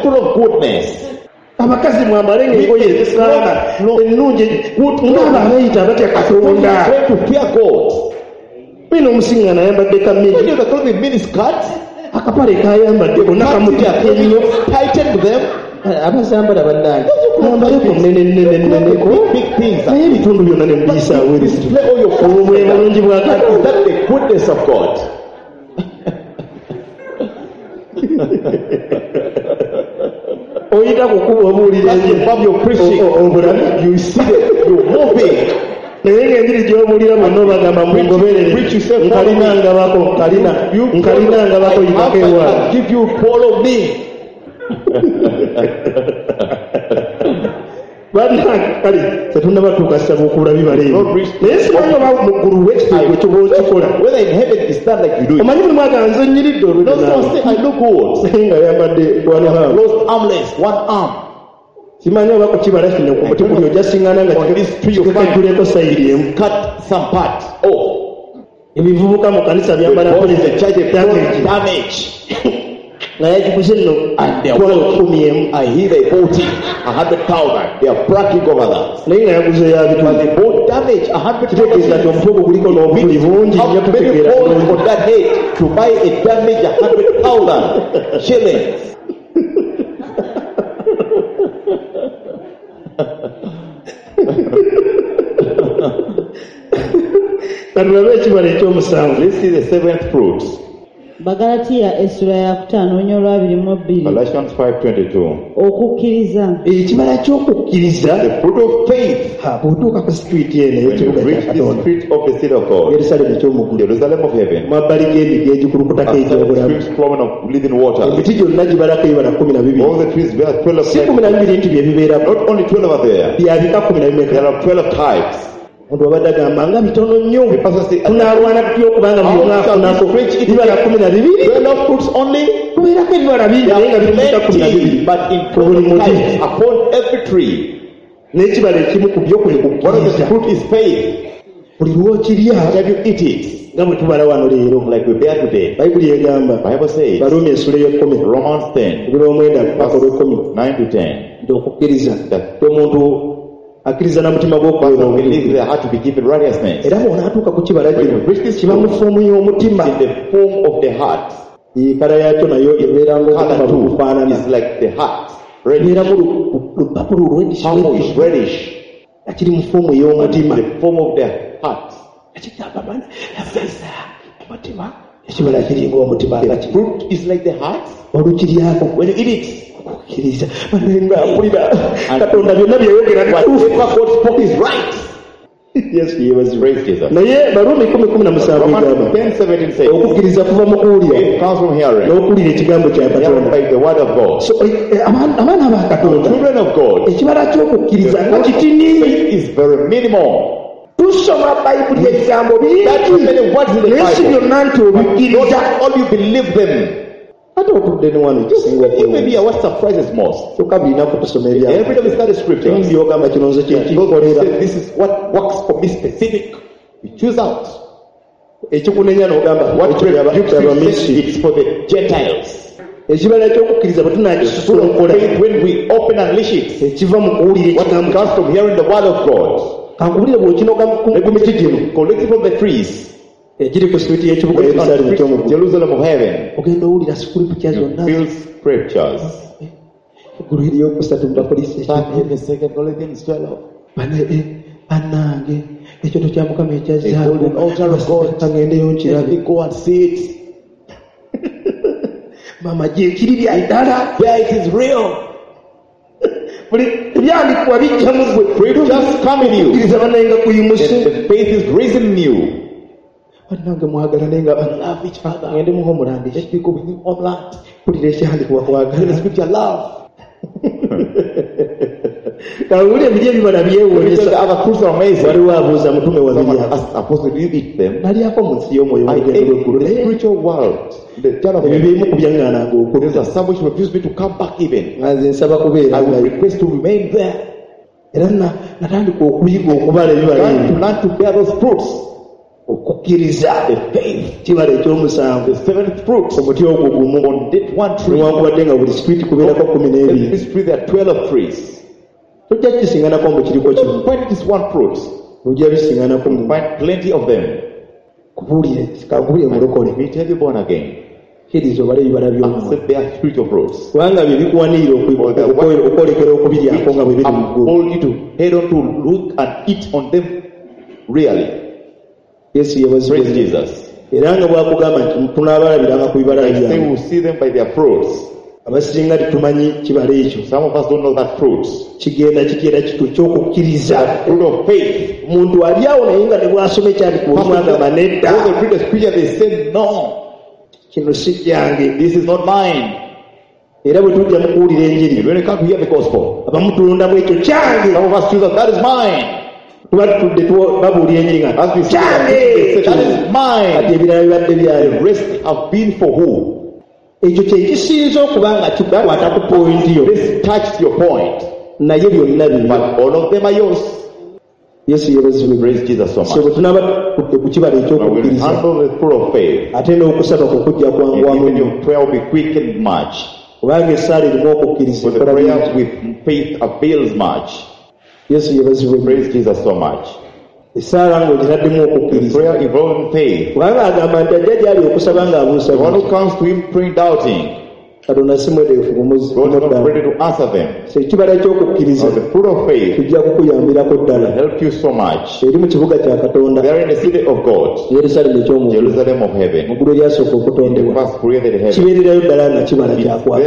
abakazi mwambale ng'engoye ezisaana ennungi ng'abo abayita abatya katonda bino omusiŋŋaana ayambadde kamini akapale kayambadde bonna kamutyako ennyo abazambala bannange mwambaleko neneneneneneko naye ebitundu byonna ne mubiyisaawo obwo bwe bulungi bwa Katonda. oyita kukuba obuulira obulamu naye ng'enjiri gy'obuulira bonna obagamba mwengoberere nkalinangabako nkalina nkalinangabako yitako ewaabwe bannange kale tetunnabatuuka ssaba okula bibala ebyo naye simanyi oba mu ggulu w'ekiteego kyoba okikola omanyi mulimu aganze nnyiridde olwednaye nga yambadde simanyi oba ku kibala kino ku muti guli ojja siŋŋana nga kikajjuleko sayiri emu ebivubuka mu kanisa byambala damage na yajikuze nno kumi emu naye nga yaguze yabitutegeeza ti omutwe ogwo guliko n'obutuli bungi nnyo tutegeera katulabe ekibala ekyomusanvu. This is the seventh fruit. Bagalatiya essula ya kutaano nnyo olwabiri mu bbiri. Galatians five twenty-two. Okukkiriza. Ekibala ky'okukkiriza. The fruit of faith. Ha bw'otuuka ku street eno ekibuga kya Katonda. The street of the city of God. Yerusalemu eky'omuggulu. Jerusalem of heaven. Mabbali g'emigi egikulukutako eky'obulamu. Streams flowing of living water. Emiti gyonna gibalako ebibala kumi na bibiri. All the trees bear twelve. Si kumi na bibiri nti bye bibeeramu. Not only twelve are there. Byabika kumi na bibiri. There are twelve types. Omuntu abadde agamba nga bitono nnyo tunaalwana tutya okubanga buli omu afunako bibala kumi na bibiri kubeerako ebibala bingi naye nga bitumika kumi na bibiri ku buli muti n'ekibala ekimu ku byo kwe kukkiriza buli lw'okirya nga bwe tubala wano leero bayibuli egamba baluumi essula y'ekkumi ebiro omwenda paka olw'ekkumi nti okukkiriza omuntu akkiriza na mutima gw'okwera era bw'onaatuuka ku kibala kino kiba mu foomu y'omutima kala yakyo nayo ebeera ng'omutima bw'ofaanana ebeera mu lupapula olw'eddish kiri mu foomu y'omutima omutima ekibala kiri ng'omutima olukiryako kukkiriza banenga mpulira Katonda byonna byeyogera bituufu. Yesu yeebazibwa. Naye Baruumi kumi kumi na musanvu egamba okukkiriza kuva mu kuwulira n'okuwulira ekigambo kya Katonda. So abaana ba Katonda ekibala ky'okukkiriza nga kitini. Tusoma Bayibuli ebigambo bingi naye si byonna nti obikkiriza. Ate otudde ne wano ekisinga kyokka kutusoma every time we study scriptures, byogamba kino nze kyekikolera this is what works for me specific. We choose out. Ekikunenya n'ogamba It's for the Gentiles. Ekibala ky'okukkiriza bwe tunaakisasula okukola when we open and unleash it, ekiva mu kuwulira ekigambo comes from hearing the word of God. Kankubulire bw'okinoga ku miti gino collected from the trees ekiri ku street y'ekibuga Yerusalemu eky'omuggulu. Jerusalem of heaven. Ogenda owulira scripture zonna. Feels scriptures. Eggulu eryokusatu mu Bakolisi bannange ekyoto kya Mukama ekyazaabu kagendeyo nkirabe. Go and see it. Mama gye kiri bya ddala. There it is real. Buli ebyandikibwa bijjamu ggwe. Just come in you. Kukkiriza bannange kuyimuse. The faith is risen in you. Banange mwagalane nga love each other. Ngende mu homeland. Let me go with you homeland. Pulira ekyandikibwa kwagala. The scripture love. Kawuli ebiri ebibala byewolesa. Other fruits are amazing. Waliwo abuuza mutume wa Someone asked Apostle, do you eat them? Nalyako mu nsi y'omwoyo I ate the spiritual world. The child of ebimu ku byaŋŋaananga okudda. There's a some which refused me to come back even. Nga nze nsaba kubeera. I would request to remain there. Era natandika okuyiga okubala ebibala ebyo. To learn to bear those fruits. Okukkiriza the faith kibala ekyomusanvu. The seventh fruit. Omuti ogwo gumu. On that one tree. Newankubadde nga buli street kubeerako kumi n'ebiri. This tree there are twelve trees. Tojja kisinganako mbu kiriko kimu. When it is one fruit, ojja bisinganako mu. Find plenty of them. Kubuulire kakubulire mulokole. Me tell you born again. Kiriza obale ebibala by'omwoyo. Accept their spiritual fruits. Kubanga bye bikuwanirira okwolekera okubiryako nga bwe biri mu ggulu. Hold you to head on to look and eat on them really. Yesu yabazibwe Jesus. Era nga bwakugamba nti tunaabalabiranga ku bibala byabwe. They will see them by their fruits. Abasinga tetumanyi kibala ekyo. Some of us don't know that fruit. Kigenda kigenda kitu ky'okukkiriza. Fruit of faith. Omuntu ali awo naye nga tebwasoma ekyandikibwa mwagamba nedda. When they read the scripture they say no. Kino si kyange. This is not mine. Era bwe tujja mu kuwulira enjiri. When you come to hear the gospel. Abamu tulondamu ekyo kyange. Some of us choose that is mine. Tuba tutudde babuulira enjiri nga kyange. That is mine. Ati ebirala bibadde byayo. The rest have been for who? Ekyo kyekisinza okuba nga kikwata ku pointi yo. This touched your point. Naye byonna bino. But all of them are yours. Yesu yebazibwe. Praise Jesus so much. So bwe tunaba ku kibala ekyokukkiriza. Handle the fruit of faith. Ate n'okusaba kwe kujja kwanguwamu. Even your prayer will be quick and much. Kubanga essaala erimu okukkiriza. For the prayer with faith avails much. Yesu yebazibwe. Praise Jesus so much. Essaala ng'ogiraddemu okukkiriza. Prayer involving faith. Kubanga agamba nti ajja gy'ali okusaba ng'abuusa. The one who comes to him praying doubting. Katonda si mweteefu kumuzi. God is not ready to answer them. So ekibala ekyokukkiriza. The fruit of faith kijja kukuyambirako ddala. Help you so much. Eri mu kibuga kya Katonda. They are in the city of God. Yerusalemu ekyomu. Jerusalem of heaven. Mu ggulu eryasooka okutondebwa. First created heaven. Kibeererayo ddala nga kibala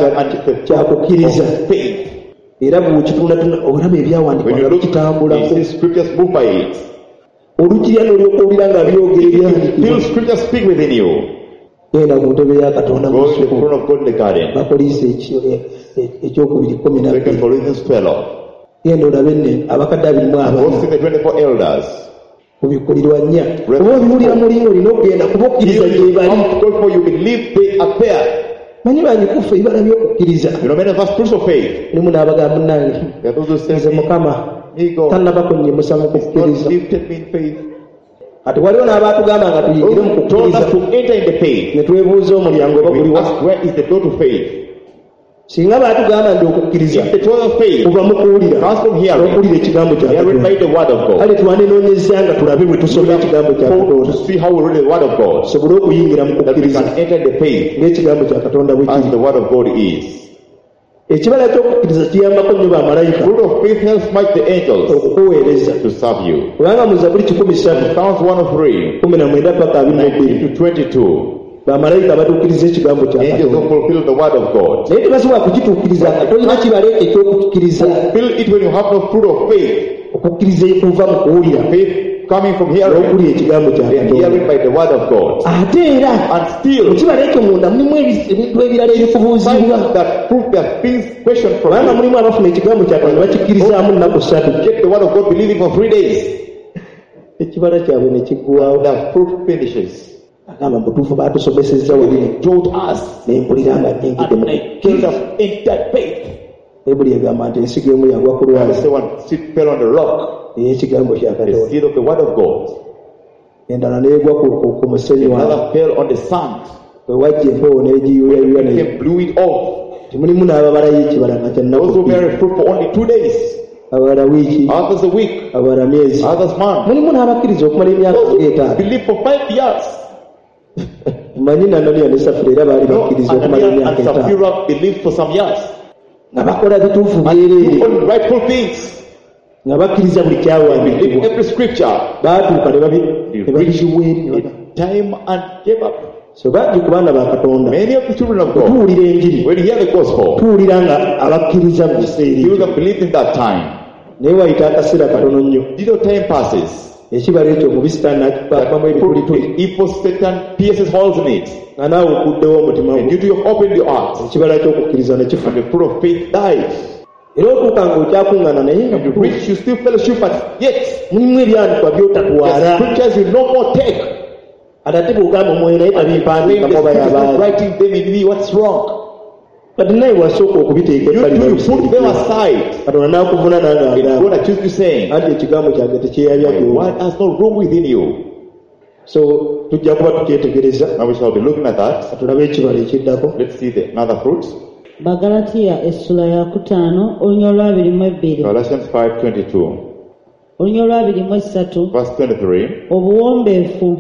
kyakukkiriza. Faith. Era bw'okitundatunda olaba ebyawandikwa bikitambulako. You see scriptures move by it. Olukirya n'olyoka owulira nga byogera ebyandikibwa. Feel scriptures speak within you. Genda ku ntebe ya Katonda mu Go to the throne of God in the garden. Bapoliisi ekyokubiri kkumi na Second Corinthians twelve. Genda olabe nne abakadde abiri mu abana. Go see the twenty-four elders. Kubikkulirwa nnya. Oba obiwulira mulingo olina okugenda kuba okkiriza gye bali. Before you believe they are there. Manyi banyikufa ebibala by'okukkiriza. You know many of us fruits of faith. Mulimu n'abagamba munnange. There are those who say, nze Mukama tannaba kunyimusa mu kukkiriza. Lifted me in faith. Ati waliwo n'abatugamba nga tuyingire mu kukkiriza. To enter in the faith. Ne twebuuza omulyango oba guli wa. Where is the door to faith? Singa baatugamba nti okukkiriza kuva mu kuwulira okuwulira ekigambo kya Katonda. Kale twanenoonyeza nga tulabe bwe tusoma ekigambo kya Katonda. Sobole okuyingira mu kukkiriza ng'ekigambo kya Katonda bwe kiri. Ekibala ky'okukkiriza kiyambako nnyo bamalayika okukuweereza. Kubanga mu Zabuli kikumi ssatu kumi na mwenda paka abiri n'ebbiri bamalayika batuukiriza ekigambo kya Katonda. Naye tebasobola kukituukiriza nga tolina kibala ekyo ekyokukkiriza. Okukkiriza kuva mu kuwulira. Coming from here, okuli ekigambo kya hearing by the word of God. Ate era and still ekibala ekyo munda mulimu ebintu ebirala ebikubuuzibwa. That proof that things question from kubanga mulimu abafuna ekigambo kya Katonda bakikkirizamu nnaku ssatu. Get the word of God believing for three days. Ekibala kyabwe ne kiggwawo. The proof finishes. Agamba mutuufu baatusomesezza wabiri. Told us. Ne mpulira nga nnyingidde mu kukkiriza. In that faith. Ebuli egamba nti ensigo emu yagwa ku lwazi. Someone sit fell on the rock. Ekigambo kya Katonda. The seed of the word of God. Endala n'egwa ku musenyu wayo. Another fell on the sand. Bwe wajja empewo n'egiyuuyayuuya ne blew it off. Temulimu n'ababalayo ekibala nga kya nnaku. Those who bear fruit for only two days. Abalala wiiki. Others a week. Abalala myezi. Others month. Mulimu n'abakkiriza okumala emyaka etaano. Believe for five years. Mmanyi Ananiya ne Safira era baali bakkiriza okumala emyaka etaano. Safira believed for some years. Nga bakola bituufu byereere. On rightful things. Nga bakkiriza buli kyawandiikibwa. Every scripture. Baatuuka ne babikiweeri. Time and gave up. So bangi ku baana ba Katonda. Many of the children of God. Tuwulira enjiri. When you hear the gospel. Tuwulira nga abakkiriza mu kiseera. You will believe in that time. Naye wayita akaseera katono nnyo. Little time passes. ekibala ekyo mu bisitaani n'akipaapamu ebitulituli. Evil Satan pierces holes in it. Nga naawe okuddewo omutima And you do have opened your heart. ekibala ky'okukkiriza ne kifa. And the fruit of faith dies. Era otuuka ng'okyakuŋŋaana naye nga You preach, you still fellowship, but yet mulimu ebyandikwa the by'otatwala. scriptures you no more take. Ate ate bw'ogamba omwoyo naye tabimpandiika kuba y'abaana. Writing them in me, what's wrong? Kati naye wasooka okubiteeka You, ebbali you put them aside. Katonda n'akuvuna And n'agamba God accused you saying, anti ekigambo kyange tekyeyabya my gy'oli. word has no room within you. So tujja kuba tukyetegereza Now we shall be looking at that. tulabe ekibala ekiddako. Let's see the another fruit. Bagalatiya essula ya kutaano olunya olwabiri mu ebbiri Galatians five twenty-two, olunya olwabiri mu essatu verse twenty-three. obuwombeefu.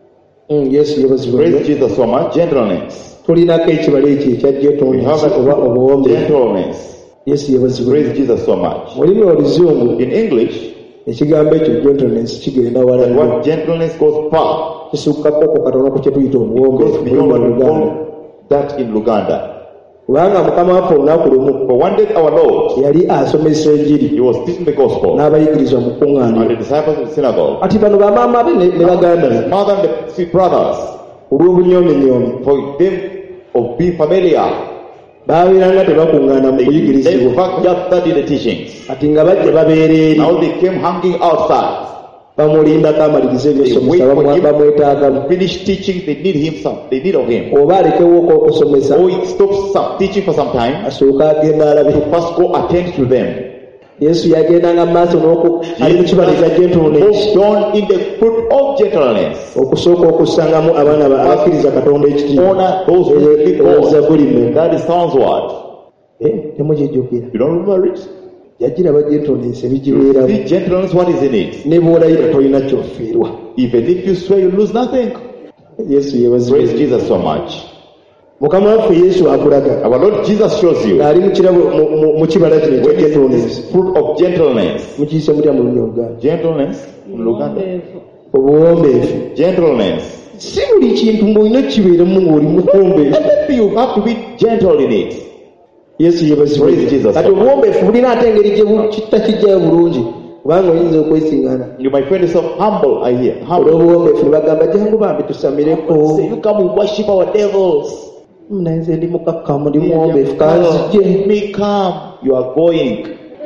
Mm, yesu yebazibwe. Praise Jesus so much. Gentleness. tulinako ekibala ekyo ekya We have gentleness oba that obuwombe. gentleness. yesu yebazibwe. Praise Jesus so much. mu lulimi oluzungu In English, ekigambo ekyo gentleness kigenda wala the nnyo. word gentleness goes far. kisukkako katono ku kye tuyita obuwombe Goes mu beyond what we Luganda. call that in Luganda. kubanga mukama waffe olunaku lumu For one day our Lord, yali asomesa enjiri He was teaching the gospel, n'abayigirizwa mu and kuŋŋaaniro. the disciples in the synagogue, ati bano bamaama be ne ne baganda be mother and the three brothers, olw'obunyoomenyoome for them of being familiar, baabeeranga tebakuŋŋaana mu they kuyigirizibwa never gathered in the teachings. ati nga bajja babeera eri Now they came hanging outside. bamulindako amalirize They wait ebyosomesa for bamu- him bamwetaagamu to finish teaching. They need him some. They need of him. oba alekewoko okusomesa Or he stops some teaching for some time asooke agenda alabe. to first go attend to them. yesu yagendanga mu maaso n'oku ali mu kibala ekya gentleness Moved on in the fruit of gentleness. okusooka okussangamu abaana ba- abakkiriza katonda ekitiibwa. Honor those who believe God. Zabbuli mmeka? That is sounds word. Eh, temugijjukira. You don't remember it? yagiraba gentleness You ebigibeeramu. see gentleness, what is in it? ne bw'olayira tolina ky'ofiirwa. Even if you swear, you lose nothing. yesu Praise yeebazibwe. Jesus so much. mukama waffe yesu akulaga Our Lord Jesus shows you ng'ali mu kirabo mu- mu- mu kibala kino ekya when it's gentleness. this fruit of gentleness. mukiyise mutya mu lulimi oluganda? Gentleness in Luganda. Obuwombeefu. obuwombeefu. Gentleness. si buli kintu ng'olina kibeeramu ng'oli muwombeefu. Maybe you have to be gentle in it. yesu yeebazibwe. Praise Jesus. kati obuwombeefu bulina ate engeri gye bu- kitakijjayo bulungi kubanga oyinza okwesiŋŋaana. You might find yourself humble, I hear. Humble. olw'obuwombeefu ne bagamba jangu bambi tusamireko. Say, you come and worship our devils. naye nze ndi mukakkamu ndi muwombeefu kanzije. Let me come. You are going.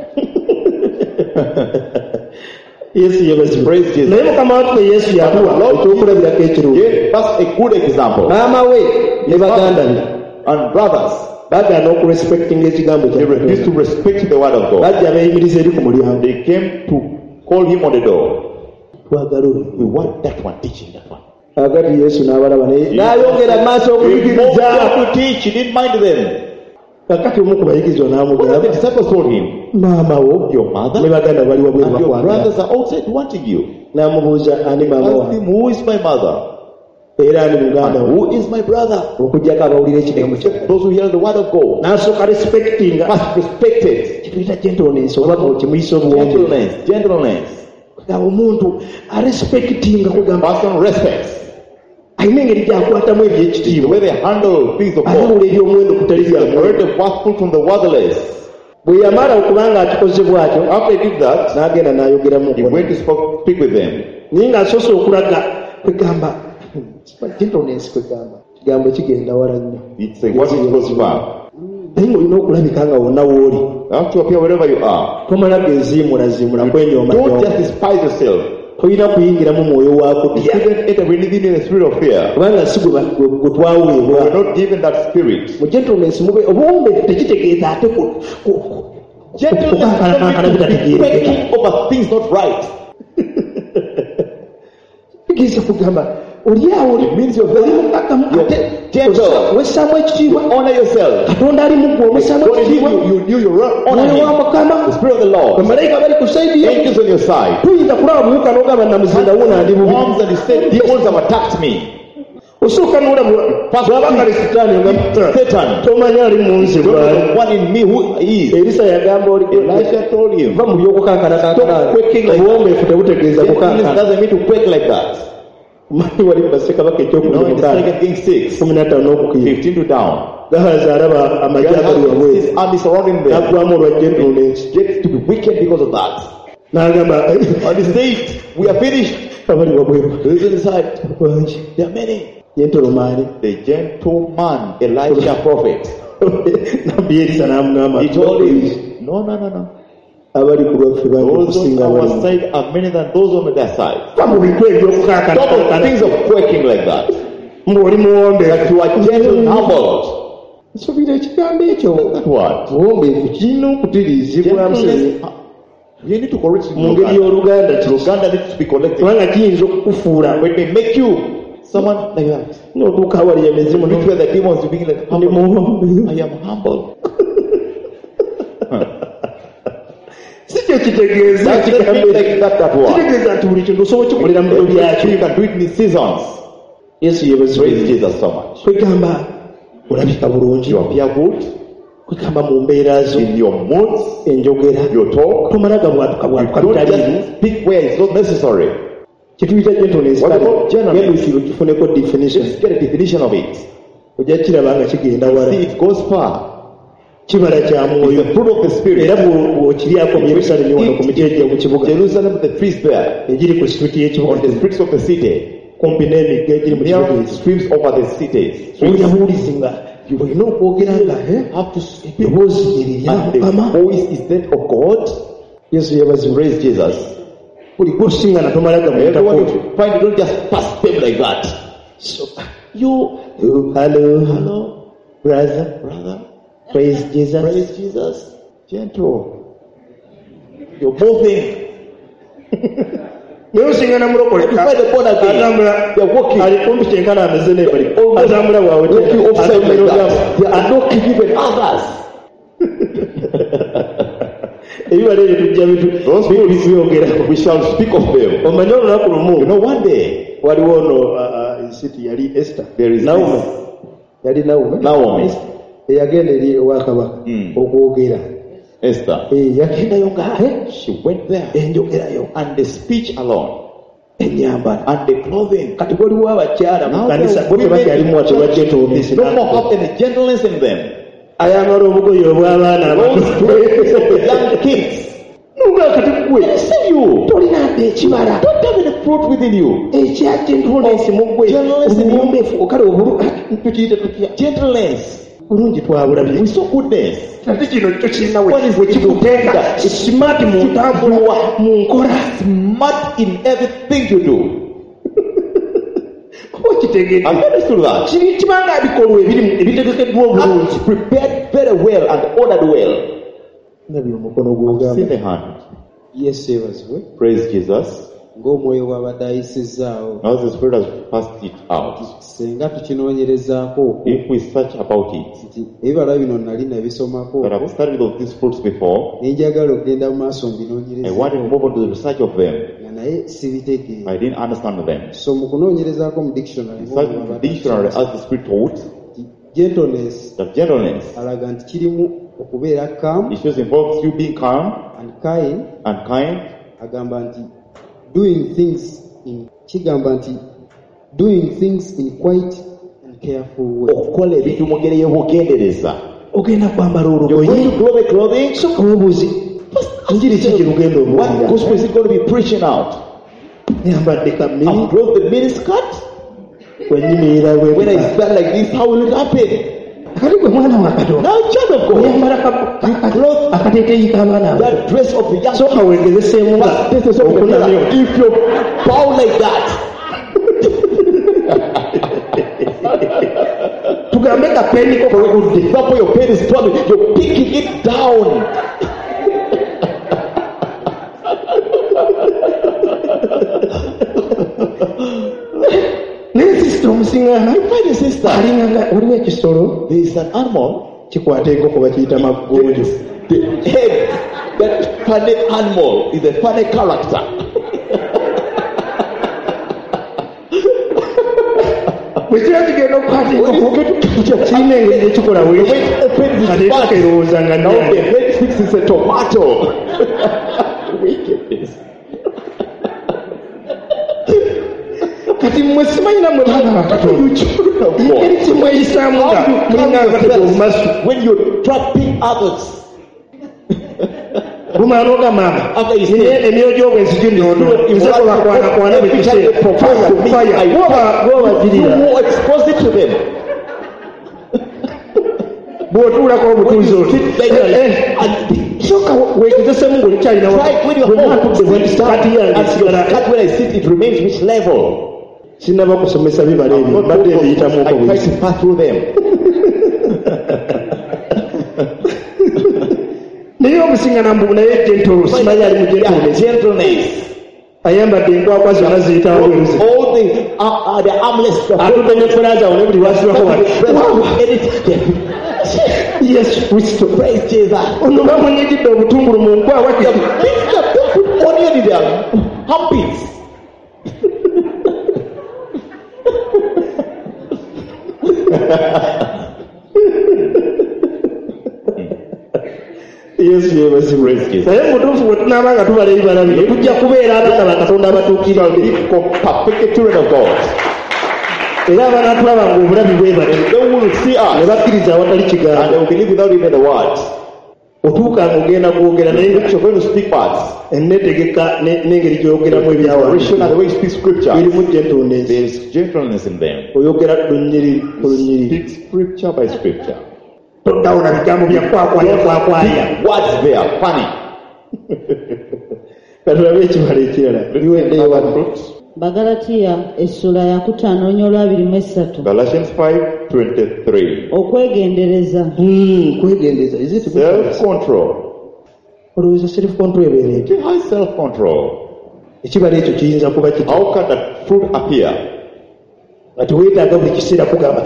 yesu yeebazibwe. Praise Jesus. naye mukama waffe yesu yatuwa ekyokulabirako ekirungi. Give us a good example. maama we ne baganda be And brothers, bagaana okurespectinga ekigambo they kya refused to Katonda. respect the word of God. bajja beeyimiriza eri ku mulyango. They came to call him on the door. twagala oyo. We want that one teaching that one. agati yesu n'abalaba naye n'ayongera mu maaso He moved okuyigiriza. them to teach. He didn't mind them. kakati omu ku bayigirizwa One of the n'amugamba disciples told him, maama wo your mother ne baganda bali wabweru and your bakwagala. brothers are outside wanting you. n'amubuuza ani maama Ask wange him, who is my mother? era ani muganda And wo. who is my brother? okujjako abawulira ekigambo kya Those who hear the word of God n'asooka respectinga must respect it. kituyita gentleness oba kimuyisa obuwombe. Gentleness, gentleness. kugamba omuntu arespectinga kugamba Person respects. alina engeri gyakwatamu The ebyekitiibwa. way they handle things of God. alawula eby'omuwendo kutali They byamu. heard the gospel from the worthless. bwe yamala okubanga akikoze bw'atyo After he did that, n'agenda n'ayogeramu he went to spoke, speak with them. naye ng'asoose okulaga kwegamba gentleness kwegamba kigambo kigenda wala nnyo. It's a what it goes far. naye ng'olina okulabika nga wonna w'oli You have to appear wherever you are. tomala geziimulaziimula kwenyooma Don't just despise yourself. tolina kuyingiramu mwoyo wa You kutya shouldn't enter anything in the spirit of fear. kubanga si gwe ba- gwe gwe You twaweebwa. are not given that spirit. mu gentleness mube obuwombeefu tekitegeeza ate ku- ku- ku- Gentleness kukankanankana is bitategeerekeka. speaking over things not right. tegeeza kugamba oli awo It means you're oli very mukakamu ate gentle. wessaamu ekitiibwa Honor yourself. katonda ali muggwe omwessaamu God in ekitiibwa you, you, you, you run, honor mwoyo wa him. mukama The spirit of the Lord. bamalayika bali ku saidi ye Angels on your side. tuyinza kulaba buwuka n'ogamba namuzinda wuuna ndi bubi Worms and he said, demons have attacked me. osooka n'ola bw'abakali sitaani nga Satan. tomanyi ali mu nze You don't bw'ali. know the one in me who is. erisa yagamba oli Elisha told him, va mu by'okukankanakankanaa Stop quaking like obuwombeefu tebutegeeza gentleness kukankana. doesn't mean to quake like that. manyi wali mu bassekabaka You know, in the ekyokubimukaaga second king six, kumi na ttaano n'okukira fifteen to down. gahaza alaba amajja God agali has wabweru his army surrounding them. n'aggwamu olwa gentleness. Gets to be wicked because of that. n'agamba on the stage, we are finished. abali wabweru Those inside, bangi there are many. yentolomaani The gentleman, Elijah prophet, nabbi Elisa n'amugamba he told him, no, no, no, no. abali ku lwaffe bangi Those on okusinga our abali side are many than those on their side. mu bintu ebyokukaakana Stop the things of quaking like that. ng'oli muwombe That you are gentle and humbled. nsuubira ekigambo ekyo What? buwombeefu kirina okutiriizibwa Gentleness. You need to correct it. mu ngeri y'oluganda kino Uganda needs to be corrected. kubanga kiyinza okukufuula When they make you someone like that, n'otuuka awali emizimu which where the demons will be like, ndi humble. muwombe I am humble. si kyo kitegeeza That's the thing like that, that one. kitegeeza nti buli kintu osobola kikolera mu biro byakyo You can do it in seasons. yesu Praise yeebazibwe Jesus so much. kwegamba olabika bulungi You appear good kwegamba mu mbeera zo in your moods, enjogera your talk. tomalaga bwatuka You bwatuka don't bitaliimu just speak where it's not necessary. kituyita gentleness What kale about gentleness? genduukiro kifuneko definition Let's get a definition of it. ojja kiraba nga kigenda wala See, it goes far. kibala kya It's mwoyo the fruit of the Spirit. era bwo- bw'okiryako mu yerusalemu wano ku miti egyo ku kibuga Jerusalem, the trees there, egiri ku situti y'ekibuga on the streets of the city, kumpi n'emigga egiri mu kibuga near ekyo streams over the cities. ojja buwulizi nga olina okwogera nga Have to speak. eddoboozi erya And the mukama voice is that of God. yesu yeebazibwe Praise Jesus. buli gwosinga na tomalaga Everyone muyitako you find, you don't just pass them like that. You, hello hello, brother brother, praise jesus praise Jesus. Gentle. You're moving. naye osinga namulokole You find the born again. atambula They're walking. ali kumpi kyenkana ameze nebali Almost atambula bwawe walking upside like atambula that. They are not even others. ebibala ebyo tujja Those people, byogera we shall speak of them. omanye olunaku You lumu know, one day, waliwo ono ensiti yali esther there is naume this yali naume Naomi. eyagenda eri ewakabaka Mm. okwogera Esther. Eh, yagendayo nga eh, She went there. enjogerayo And the speech alone, enyambala and the clothing. kati waliwo abakyala mu Now kanisa the bo women tebakyalimu in tebajja church, gentleness they no more have any gentleness in them. ayambala obugoye obw'abaana Those abato dresses of the young kids. nuga kati gwe I see you. tolina nti ekibala Don't have any fruit within you. ekya gentleness mu gwe Gentleness in you. obuwombeefu okale obulu tukiyite tutya Gentleness. bulungi twabulabye We saw goodness. ate kino kyo kirina What is we the kikuteeka simaati mu ntambula mu nkola Smart in everything you do. oba kitegeedde I'm very sure that. kiri kibanga bikolwa ebiri ebitegekeddwa obulungi And prepared very well and ordered well. nabyo omukono See gwogamba the hand. yesu yeebazibwe Praise Jesus. ng'omwoyo bw'abadde ayisizaawo Now the Spirit has passed it out. singa tukinoonyerezaako If we search about it, nti ebibala bino nali nabisomako that I've studied of these fruits before, nenjagala okugenda mu maaso I mbinoonyereza wanted to move on to the research of them. nga naye sibitegeera I didn't understand them. so mu kunoonyerezaako mu dictionary In searching the dictionary as the Spirit taught, gentleness that gentleness, alaga nti kirimu okubeera calm issues involves you being calm and kind and kind, agamba nti doing things in kigamba nti doing things in quiet and careful way okukola ebintu mu ngeri y'obugendereza. ogenda kwambala You're going olugoye to grow the clothing. soka webuuzi njiri ki gye lugenda What obuulira gospel is it going to be preaching out? yambadde kamini I've grown the miniskirt. wenyimirira When I bwe stand like this, how will it happen? kali gwe mwana wa katonda Now, child of God, oyambala akateeteeyi k'abaana abato that dress of the young soka weegezeseemu nga But this is what okunamyo if you bow like that, tugambe kapeni ko for kakudde example, your pen is falling, you're picking it down. naye sisita omusiŋŋaana Find a sister. alinga nga waliwo ekisolo There is an animal, kikwata enkoko bakiyita maggonjo the head, that funny animal is a funny character. bwe kiba kigenda okukwata enkoko kirina engeri ekikola The weeki way it opens ate its ekaka mouth, erowooza nga now the nnyanja head thinks it's a tomato. Wickedness. kati mmwe simanyina mwe baana bakatonda Children of engeri God. kimweyisaamu nga How you mulinga come akatego yourselves obumasu when you're trapping others. Rumanoga mama. After he said, and your job is to know, every time they propose to me, I go expose it to them. Bwotula ko butuzo soka wekitese mungu likyalina when I sit it remains which level sinaba kusomesa bibala ebyo badde ebiyitamu uko I try to pass through them. naye omusinga nambu naye gentle simanyi ali mu gentleness ayambadde enkwakwa zonna ziyitawo all the uh, uh, the armless atudde ne fulaza one buli wasirako yes Kristo praise Jesus ono bamunyigidde obutungulu mu nkwawa onion in their armpits. Yesu yebazibwe naye mutuufu bwe tunaaba nga tubala ebibala bino tujja kubeera abaana bakatonda abatuukirire era abanaatulaba ng'obulabi bwebale ne bakkiriza awatali kigambo otuuka ng'ogenda kwogera naye enneetegeka n'engeri gy'oyogeramu ebyawairimu gentleness oyogera lunyiri olunyiri toddawo na bigambo bya kwakwaya kwakwaya katulabe ekibala ekirala biweddeyo Bagalatiya essula ya kutaano onyo olwabiri mu essatu. Galatians five twenty-three. Okwegendereza. Hmm, kwegendereza. Is it self-control? Olowooza self-control ebeera etya? How is self-control? Ekibala ekyo kiyinza kuba kiti. How can that fruit appear? Ati weetaaga buli kiseera kugamba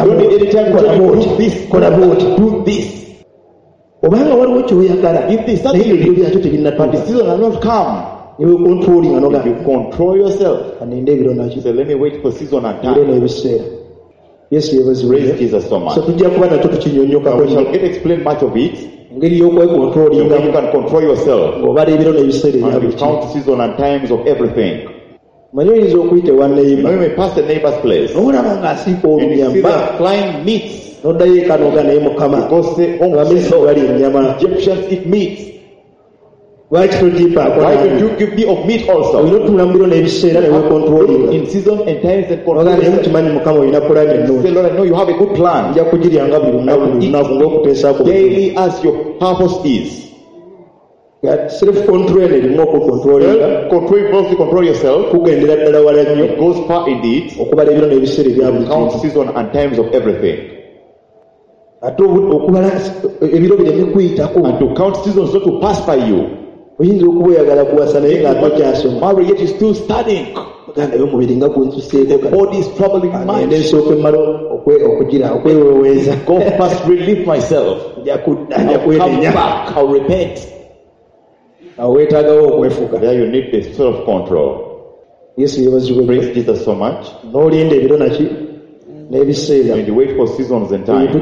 kola booti do this. Obanga waliwo kyoyagala naye ebyo byakyo tebinnatuuka. You controlling and you control yourself. And in David on so let me wait for season and time. Yes, he was praise Jesus so much. So we shall get explain much of it. You can control yourself. And you count season and times of everything. When you may pass the neighbor's place, and you see them flying meat, because say, oh, Egyptians eat meat. Why don't you give me of meat also? In season and times and control. Say, Lord, I know you have a good plan. Daily as your purpose is. Self-control control both to control yourself. It goes far indeed. Count season and times of everything. And to count seasons not to pass by you. Marry yet is still studying. The body is troubling mind. Go first relieve myself. I'll come back. I'll repent. There you need the self-control. Yes, praise Jesus so much. And you wait for seasons and times.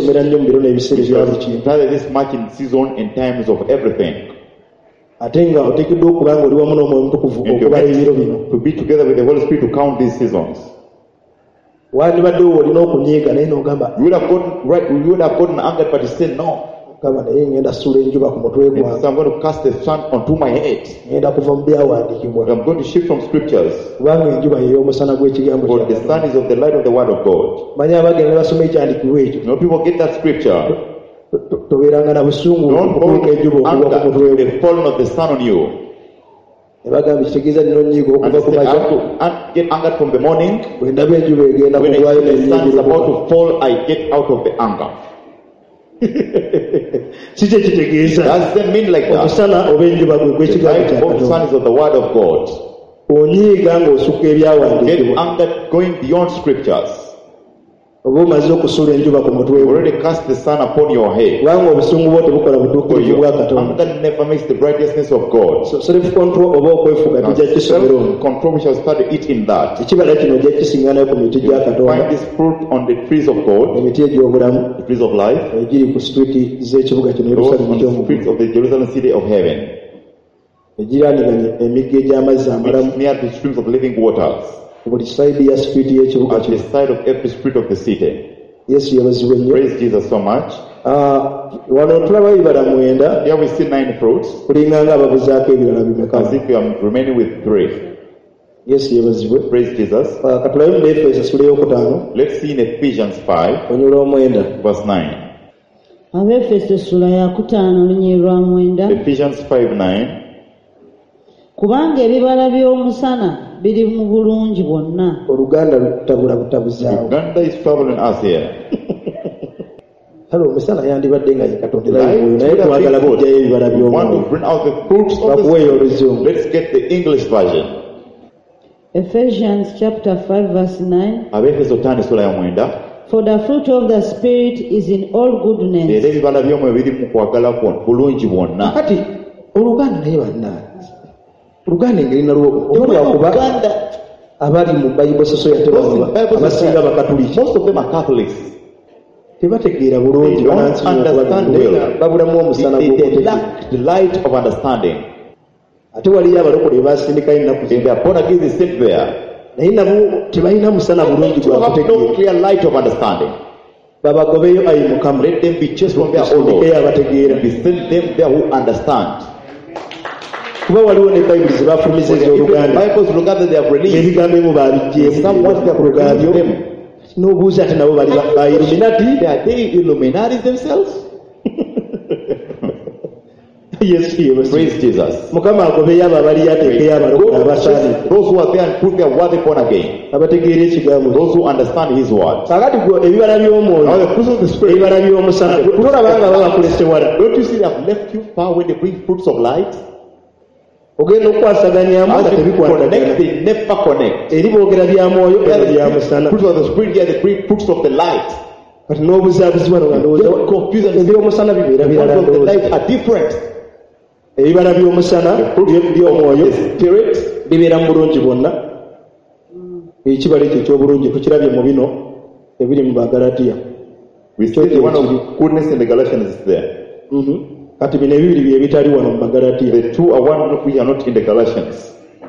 Rather this much in season and times of everything. Atenga otekeddwa okuba nga oli wamu n'omwoyo mutukuvu okubala ebiro bino. To be together with the Holy Spirit to count these seasons. Wandibaddewo olina okunyiiga naye n'ogamba. You would have gotten right. You would have gotten angered, but you said no. Ogamba naye ngenda suula enjuba ku mutwe gwange. So I'm going to cast the sun onto my head. Ngenda kuva mu byawandiikibwa. I'm going to shift from scriptures. Kubanga enjuba y'omusana gw'ekigambo kya Katonda. The sun is of the light of the word of God. Manyi abagenda ne basoma ekyandikibwa ekyo. No people get that scripture. Toberanga na busungu okutuuka enjuba okuva ku mutwe the falling of the sun on you. Ebagamba kitegeeza nino nnyiga okuva ku makya. Get angered from the morning. Bwe ndaba enjuba egenda kugwayo the sun is about to fall, I get out of the anger. Kiki ekitegeeza? Does that mean like that? Omusana oba enjuba gwe gw'ekigambo kya Katonda. The sun is of the word of God. Onyiiga ng'osukka ebyawandiikibwa. Get angered going beyond scriptures. Oba omaze okusuula enjuba ku mutwe gwo. Already cast the sun upon your head. Kubanga obusungu bwo tebukola butuukirivu bwa Katonda. Anger never makes the righteousness of God. So self-control oba okwefuga tujja kisomera omwo. Control we shall study it in that. Ekibala kino ojja kisinganayo ku miti gya Katonda. Find this fruit on the trees of God. Emiti egy'obulamu. The trees of life. Egiri ku street z'ekibuga kino Yerusalemu ky'omu. The streets of the Jerusalem city of heaven. Egiraaniganye emigga egy'amazzi amalamu. Near the streams of living waters. Buli side ya street y'ekibuga kino. At the side of every street of the city. Yes, yebazibwe nnyo. Praise Jesus so much. wano tulaba ebibala mwenda. Here we see nine fruits. Kulinganga ababuzaako ebirala bimeka. As if you are remaining with three. Yesu yebazibwe. Praise Jesus. Katulabe mu Efeso essula eyokutaano. Let's see in Ephesians five. Onyolo omwenda. Verse nine. Abefeso essula ya kutaano olunyiri lwa mwenda. Ephesians five nine. Kubanga ebibala by'omusana biri mu bulungi bwonna. Oluganda lutabula butabuzaawo. Uganda is troubling us here. Hello, omusana yandibadde nga yekatondera naye twagala kujjayo ebibala by'omwoyo. Let's get the English version. Ephesians chapter five verse nine. Abefeso tano sura ya mwenda. For the fruit of the Spirit is in all goodness. Era ebibala by'omwoyo biri mu kwagala bulungi bwonna. Kati oluganda naye bannange Luganda engeri nalwo olwakuba abali mu Bible Society abasinga bakatuliki. Most of them are Catholics. Tebategeera bulungi banansi babulamu omusana lack the light of understanding. Ate waliyo abalokole basindika ennaku they are born again, they sit there. Naye nabo tebalina musana bulungi gwa kutegeera. No clear light of understanding. Babagobeyo ayi Mukama. Let them be chased from their own Lord. Be sent them there who understand. Kuba waliwo ne Bible ze bafumiza ez'Oluganda. Bibles Luganda they have released. Ebigambo ebimu baabijjeemu. Some words they have programmed them. N'obuuza ate nabo bali ba Illuminati. They are they Illuminati themselves? Yes, yes. Praise Jesus. Mukama agobeyo abo abali yateekeyo abalokole abasaani. Those who are there and put their word upon again. Abategeera ekigambo. Those who understand his word. Kakati gwe ebibala by'omwoyo. Ebibala by'omusana. Tolabanga babakulese wala. Don't you see they have left you far when they bring fruits of light? Ogenda okwasaganyamu nga tebikwatagana. They never connect. Eri boogera bya mwoyo era bya musana. Fruits of the spirit here, they bring fruits of the light. Kati n'obuzaabuzi wano nga ndowooza eby'omusana bibeera birala ndowooza. The light are different. Ebibala by'omusana by'omwoyo bibeera mu bulungi bwonna. Ekibala ekyo eky'obulungi tukirabye mu bino ebiri mu Bagalatiya. We see the one of goodness in the Galatians is there. Mhm. Kati bino ebibiri bye bitali wano mu Bagalatiya. The two are one we are not in the Galatians.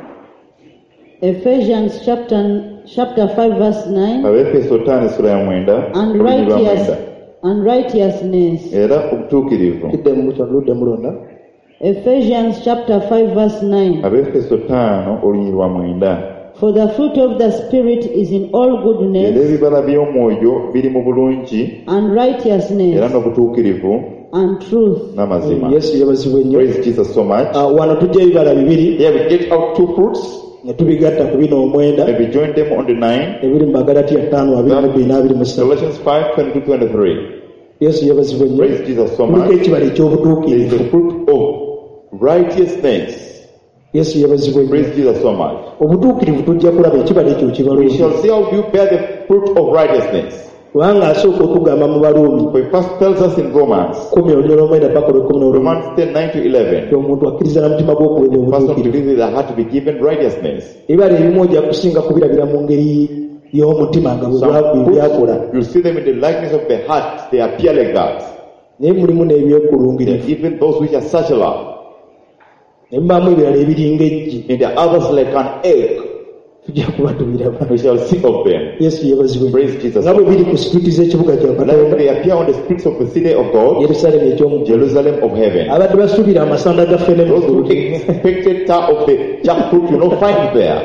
Ephesians chapter chapter five verse nine. Abefeso tano sura ya mwenda. And righteous and righteousness. Era obutuukirivu. Kidde mu kyaludde mulonda. Ephesians chapter five verse nine. Abefeso tano olunyiri lwa mwenda. For the fruit of the Spirit is in all goodness. Era ebibala by'omwoyo biri mu bulungi. And righteousness. Era n'obutuukirivu. And truth. N'amazima. Yesu yabazibwe nnyo. Praise Jesus so much. Wano tujja ebibala bibiri. Here we get out two fruits. Ne tubigatta ku bino omwenda. And we join them on the nine. Ebiri mu Bagalatiya ttaano abiri mu bbiri n'abiri mu ssatu. Galatians five twenty-two twenty-three. Yesu yabazibwe nnyo. Praise Jesus so much. Kuliko ekibala ekyobutuukirivu. There is the fruit of righteousness. Yesu yabazibwe nnyo. Praise Jesus so much. Obutuukirivu tujja kulaba ekibala ekyo kibalungi. We shall see how you bear the fruit of righteousness. Kubanga asooka okugamba mu Baluumi. For he first tells us in Romans. Kumi olunyolo omwenda paka olw'ekkumi n'olumu. Romans ten nine to eleven. Omuntu akkiriza na mutima gw'okuwenya obutuukirivu. Person believes that had to be given righteousness. Ebibala ebimu ojja kusinga kubirabira mu ngeri y'omutima nga bwe byakola. You see them in the likeness of the heart. They appear like that. Naye mulimu n'ebyekulungirivu. Even those which are secular. Ne mubaamu ebirala ebiringa eggi. And there are others like an egg. Tujja kuba tubiraba. We shall see of them. Yesu yebazibwe. Praise Jesus. Nga bwe biri ku street z'ekibuga kya Katonda. They appear on the streets of the city of God. Yerusalemu eky'omu Jerusalem of heaven. Abadde basuubira amasanda ga ffene mu those who expected of the jackfruit you not find there.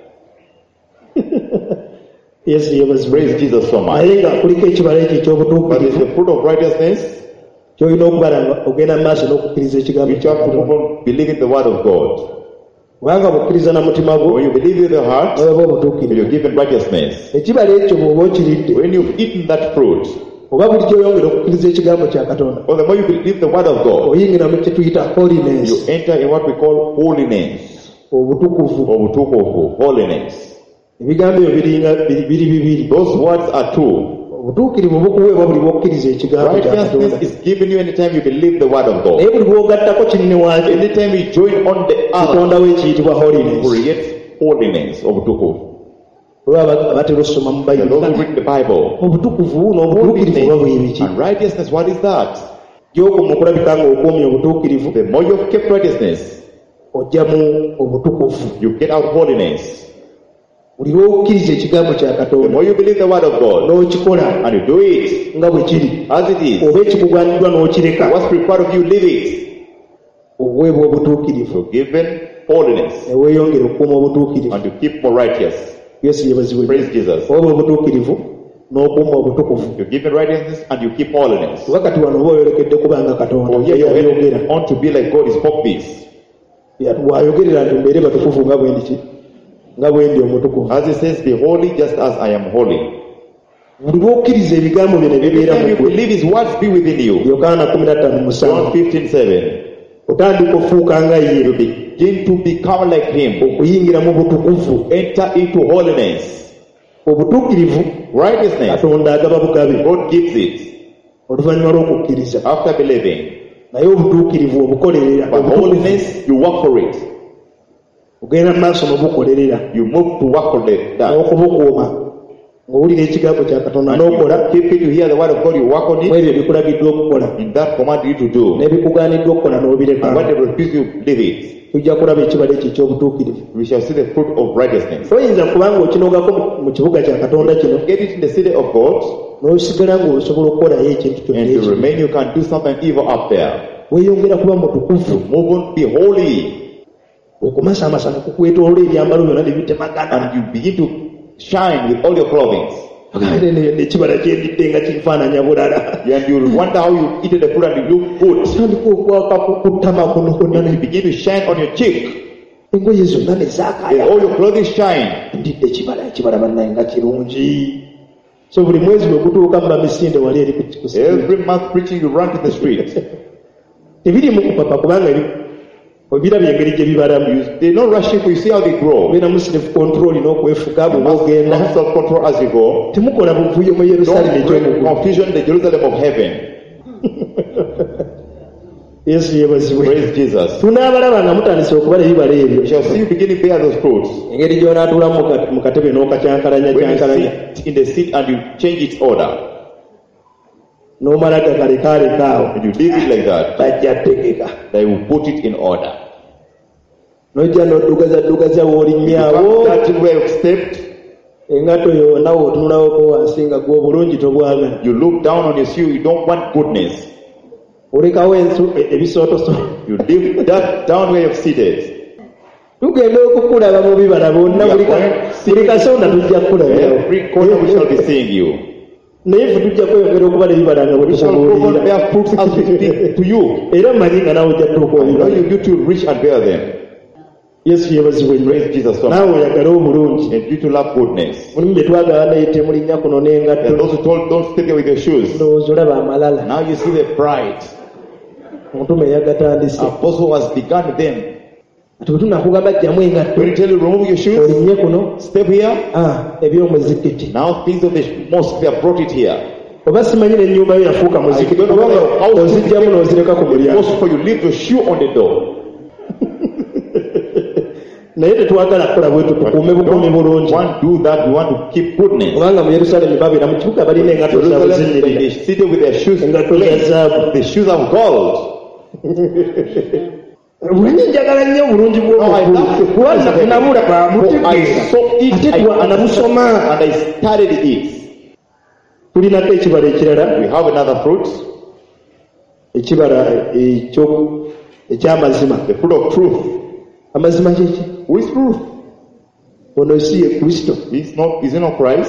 Yesu yebazibwe. Praise Jesus so much. Naye nga kuliko ekibala ekyo eky'obutuukirivu. But it's the fruit of righteousness. Kyolina okubala nga ogenda mu maaso n'okukkiriza ekigambo kya Katonda. Believe in the word of God. Kubanga bukkiriza na mutima gwo. When you believe in the heart, you're given righteousness. Ekibala ekyo bw'oba okiridde. When you've eaten that fruit, oba buli gy'oyongera okukkiriza ekigambo kya Katonda. Well, the more you believe the word of God, oyingira mu kye tuyita holiness. You enter in what we call holiness. Obutukuvu. Obutukuvu. Holiness. Ebigambo ebyo biringa biri bibiri. Those words are two. Obutuukirivu bukuweebwa buli bw'okkiriza ekigambo kya Katonda. Righteousness is given you anytime you believe the word of God. Naye buli bw'ogattako kinene waakyo. Anytime you join on the other, kitondawo ekiyitibwa holiness. Create holiness. Obutukuvu. Olwaba abatera okusoma mu Bayibuli. Those who read the Bible. Obutukuvu n'obutuukirivu oba bwe biki? And righteousness, what is that? Gy'okoma okulabika nga okuumya obutuukirivu. The more you have kept righteousness, ojja mu obutukuvu. You get out holiness. buli lw'okkiriza ekigambo kya The Katonda more you believe the word of God n'okikola and you do it nga bwe kiri as it is, oba ekikugwanyiddwa n'okireka what's required of you, leave it. oweebwa obutuukirivu So given holiness ne weeyongera okukuuma obutuukirivu. and to keep more righteous. Yesu yeebazibwe. Praise Jesus. Oba obutuukirivu n'okuuma obutukuvu. You give righteousness and you keep holiness. Kuba kati wano oba oyolekedde kubanga Katonda Oh, here you yayogera. want to be like God, He spoke peace. Bw'ayogerera nti mbeere batukuvu nga bwe ndi nga bwe ndi omutukuvu. As He says, be holy just as I am holy. Buli lw'okkiriza ebigambo bye ne Every bibeera time mu you ggwe. believe His words be within you. Yokaana kumi na ttaano John musanvu. fifteen seven. Otandika ofuuka nga ye. You begin to become like Him. Okuyingira mu butukuvu. Enter into holiness. Obutuukirivu Righteousness, Katonda agaba bugabe God gives it oluvannyuma lw'okukkiriza. after believing. Naye obutuukirivu obukolerera. But holiness, you work for it. Ogenda mu maaso n'obukolerera. You move to work for it. That. N'okubukuuma ng'owulira ekigambo kya Katonda And n'okola you keep it, you hear the word of God, you work on mu it. ebyo ebikulagiddwa okukola In that command you to do. n'ebikugaaniddwa okukola n'obireka. And when they refuse you, leave it. Tujja kulaba ekibala ekyo eky'obutuukirivu. We shall see the fruit of righteousness. Toyinza kubanga okinogako mu kibuga kya Katonda kino Get it in the city of God, n'osigala ng'osobola okukolayo ekintu kyonna and to ekyo. remain, you can do something evil up there. Weeyongera kuba mutukuvu. Move on, be holy, Okumasamasa ne kukwetoloola ebyambalo byonna ne bitemagana. and you begin to shine with all your clothing. Nekibala kyendidde nga kinfaananya bulala. And you wonder how you eat the food and you look good. Tandika okwaka ku ttama kuno kwonna You begin to shine on your cheek. engoye zonna ne And zaakaaya. all your clothing shine. Ndidde ekibala ekibala bannaye nga kirungi. So buli mwezi bwe gutuuka mu bamisinde wali eri ku ku- Every month preaching, you run to the street. Tebiriimu kupapa kubanga ebi- obirabye engeri gye bibalamu. They're not rushing for you. See how they grow. Obeera mu self control n'okwefuga bwe bwogenda. Have self-control as you go. Temukola buvuyo mu Yerusaalemi Don't bring eky'omugulu. confusion in the Jerusalem of heaven. Yesu yeebazibwe. Praise Jesus. Tunaabalaba nga mutandise okubala ebibala ebyo. We shall see you beginning to bear those fruits. Engeri gy'onaatuulamu mu ka- mu katebe n'okakyankalanya When kyankalanya. you sit in the seat and you change its order, N'omala gakalekaalekaawo. and you leave it like that, Bajja tegeka. they will put it in order. N'ojja n'oddugazaddugazza w'olinnyawo. That way of stepped, Engatto yonna w'otunulawoko wansi nga gwe obulungi tobwagala. you look down on your shoe, you don't want goodness. Olekawo ensu e- ebisootosoto. You leave that down where you're seated. Tugenda okukulaba mu bibala bonna buli ka- buli kasonda tujja kukulabirawo. Every corner we shall be seeing you. Naye ffe tujja kweyongera okubala ebibala nga bwe We shall go on tukubuulira. bear fruits as we speak to you. Era mmanyi nga naawe ojja tuuka I know obibala. you need to reach and bear them. Yesu yeebazibwe nnyo. Praise Jesus so much. Naawe oyagala obulungi. And you to love goodness. Mulimu bye twagala naye temulinnya kuno There are n'engatto. those who told, don't stay there with your shoes. Ndowooza olaba amalala. Now you see the pride. Omutume yagatandise. Apostle has begun them. Ati bwe tunakugamba jjamu engatto. When you tell you remove your shoes, Olinnye kuno. step here. Ah, eby'omuzikiti. Now things of the mosque, they have brought it here. Oba simanyi n'ennyumba yo yafuuka muzikiti kubanga ozijjamu n'ozireka ku mulyango. Most for you leave your shoe on the door. Naye tetwagala kukola bwe tukukuume bukuumi bulungi. Want to do that, we want to keep goodness. Kubanga mu Yerusaalemi babeera mu kibuga balina engatto zaabwe Jerusalem, they zinyirira. seated with their shoes Engatto za zaabu. the shoes of gold. Bwenye njagala nnyo obulungi bw'omukulu. Kubanga tunabulaba For I mutegeeza. saw it, Ate I twa- understood, anabusoma. and I studied it. Tulinako ekibala ekirala. We have another fruit, Ekibala ekyo eky'amazima. the fruit of truth. Amazima kyeki? Who is truth? Ono si ye Kristo. Is not is it not Christ?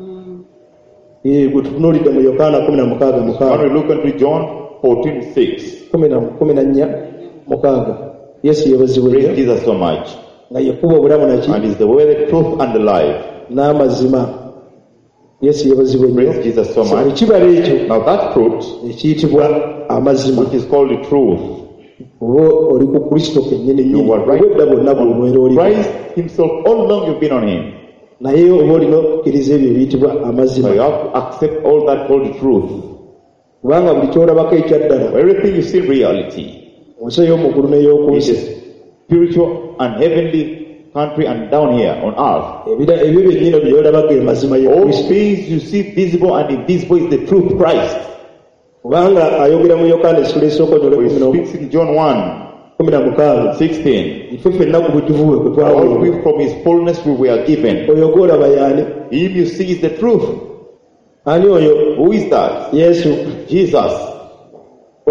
Ye gwe tutunuulidde mu Yokaana kumi na mukaaga When mukaaga. we look into John fourteen six, kumi na kumi na nnya mukaaga. Yesu yeebazibwe praise nnyo Jesus so much, nga yekuba obulamu naki and is the way, the truth, and the life. n'amazima. Yesu yeebazibwe nnyo. Praise Jesus so So, much. ekibala ekyo Now that fruit, ekiyitibwa amazima. which is called the truth, Oba oli ku Kristo kennyini you nnyini were right. obwedda bwonna bw'omwera oli. Christ Himself, all along you've been on Him. Naye oba olina okukkiriza ebyo ebiyitibwa So amazima. you have to accept all that called the truth. Kubanga buli kyolabako ekyaddala Everything you see reality, mu nsi ey'omugulu n'ey'oku it nsi. is spiritual and heavenly country and down here on earth. Ebira- ebyo byennyini byolabako emazima ye All Kristo. things you see visible and invisible is the truth, Christ. Kubanga ayogera mu Yokaana essula esooka onyole For kumi He n'omu. speaks in John one, sixteen. All we from his fullness we were given. Him you see is the truth. Who is that? Jesus. You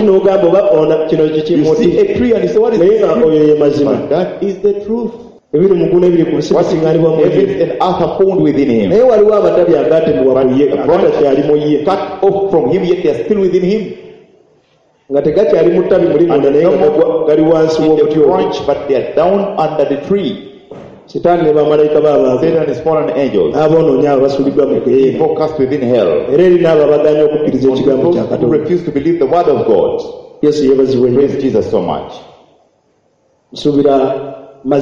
see a tree and you say, what is this? But that is the truth. What heavens and earth are found within him. Cut off from him, yet they are still within him. And no branch, but they are down under the tree. Satan and his fallen angels evil cast within hell. Those who refuse to believe the word of God. Praise Jesus so much. I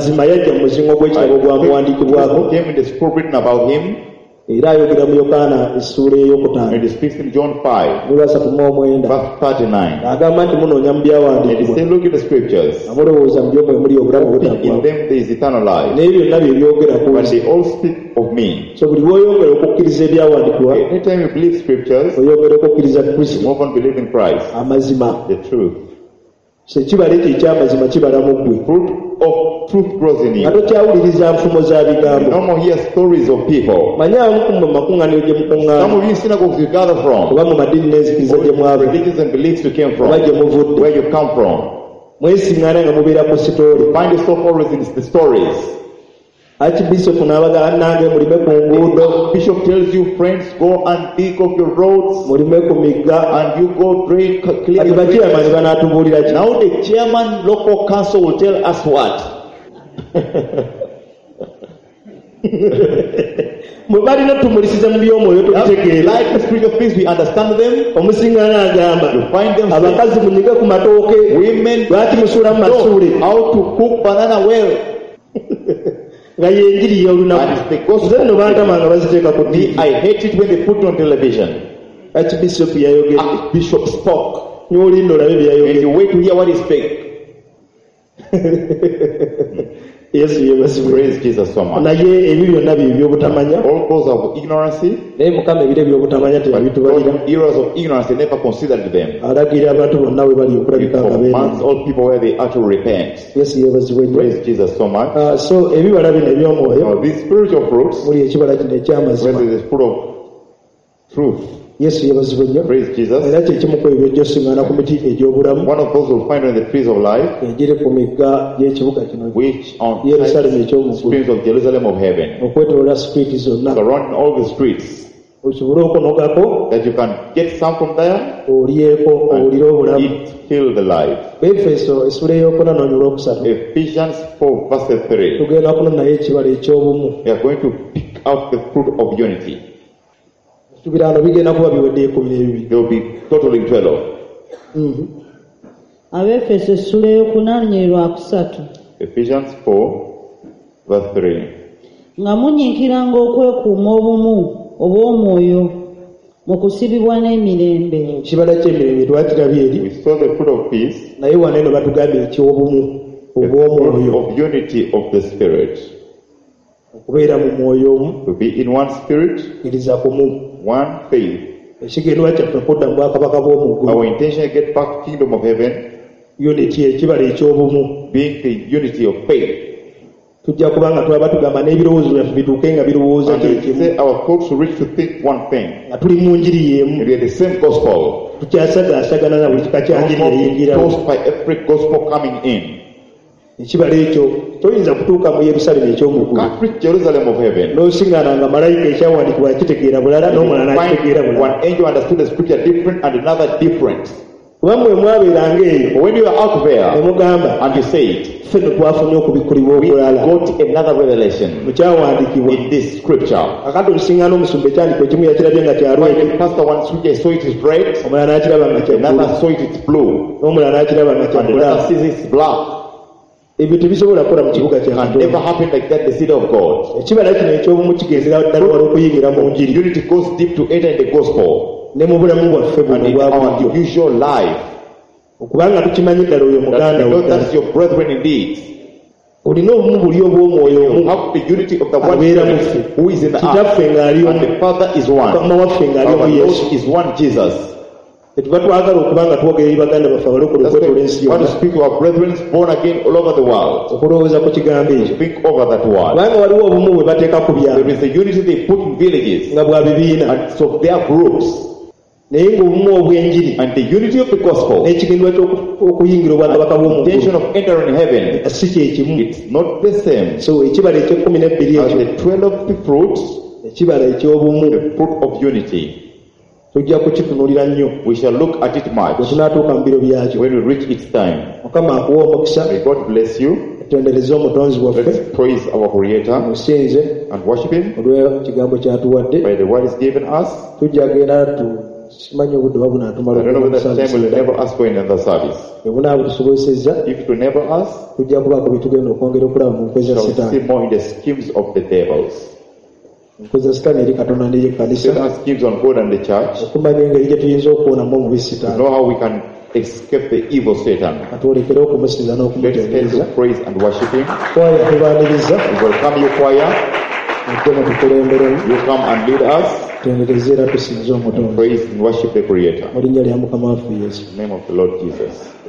came in the script written about him. And it speaks in John five, verse thirty-nine. And it says, look at the scriptures. In them there is eternal life. But they all speak of me. Anytime you believe scriptures, you move on believe in Christ. The truth. Fruit of truth grows in you. You no more hear stories of people. Some of you synagogues you gather from, or religions and beliefs you came from, where you come from. You find yourself always in the stories. Bishop tells you, friends, go and dig up your roads, and you go drain, clean your streets. Now the chairman, local council will tell us what? Like the spiritual things, we understand them. You find them women know how to cook banana well. And the gospel, me, I hate it when they put it on television. Archbishop spoke. And you wait to hear what he spake. Yes, praise Jesus so much. All cause of ignorancy, but errors of ignorance, they never considered them. He commands all people where they actually repent. Praise Jesus so much. Uh, so, now, these spiritual fruits, whether it is the fruit of truth, praise Jesus. One of those we'll find in the trees of life, which on streams of Jerusalem of heaven, surrounding all the streets, that you can get some from there and eat, fill the life. Ephesians four verse three. We are going to pick out the fruit of unity. There will be totally twelve. Ephesians four verse three. Nga munyiikiranga okwekuuma obumu obw'omwoyo mu kusibibwa n'emirembe. We saw the fruit of peace, the fruit of unity of the Spirit. To be in one spirit, one faith. Our intention is to get back to the kingdom of heaven, being the unity of faith. And we say our thoughts reach to think one thing. And we are the same gospel. Tossed by every gospel coming in. Can't preach Jerusalem of heaven. One angel understood the scripture different and another different. But when you are out there and you say it, we got another revelation in this scripture. When the pastor one scripture saw it is red, another saw it is blue, and another sees it is black. It can never happen like that in the city of God. Unity goes deep to enter in the gospel and in our usual life. That, that's your brethren indeed. You have the unity of the one who is in the earth, and the Father is one. Our Lord is one Jesus. Etuba twagala okubanga twogera eri baganda baffe abalokole okwetola ensi yonna. Want to speak to our brethren born again all over the world. Okulowooza ku kigambo ekyo. Think over that word. Kubanga waliwo obumu bwe bateeka ku byalo. There is a unity they put in villages. Nga bwa bibiina. And so their groups. Naye ng'obumu obw'enjiri. And the unity of the gospel. N'ekigendwa ky'okuyingira obwakabaka bw'omu ggulu. Intention of entering heaven. Si kye kimu. It's not the same. So ekibala eky'ekkumi n'ebbiri ekyo. As the twelve fruits. Ekibala eky'obumu. The fruit of unity. Tujja kukitunulira nnyo. We shall look at it much. Bwe tunaatuuka mu biro byakyo. When we reach its time. Mukama akuwa omukisa. May God bless you. Tutendereze omutonzi waffe. Let's praise our Creator. Musinze. And worship Him. Olw'ekigambo ky'atuwadde. By the word is given us. Tujja genda tu simanyi obudde babuna atumala. I don't know whether time will never ask for another service. Ebuna butusobozesezza. If it will never ask. Tujja kubaako bye tugenda okwongera okulaba mu nkwe za Setaani. Shall see more in the schemes of the devils. Nkwe Setaani eri Katonda n'eri ekkanisa. Satan schemes on God and the church. Okumanya engeri gye tuyinza okuwonamu omubi Setaani. To know how we can escape the evil Satan. Atwolekere okumusinza n'okumutendereza. Let's tend to praise and worship Him. Kwaya tubaaniriza. We welcome you, choir. Mujjemu tukulemberemu. You come and lead us. Tutendereze era tusinze omutonzi. Praise and worship the Creator. Mu linnya lya Mukama waffe Yesu. In the name of the Lord Jesus.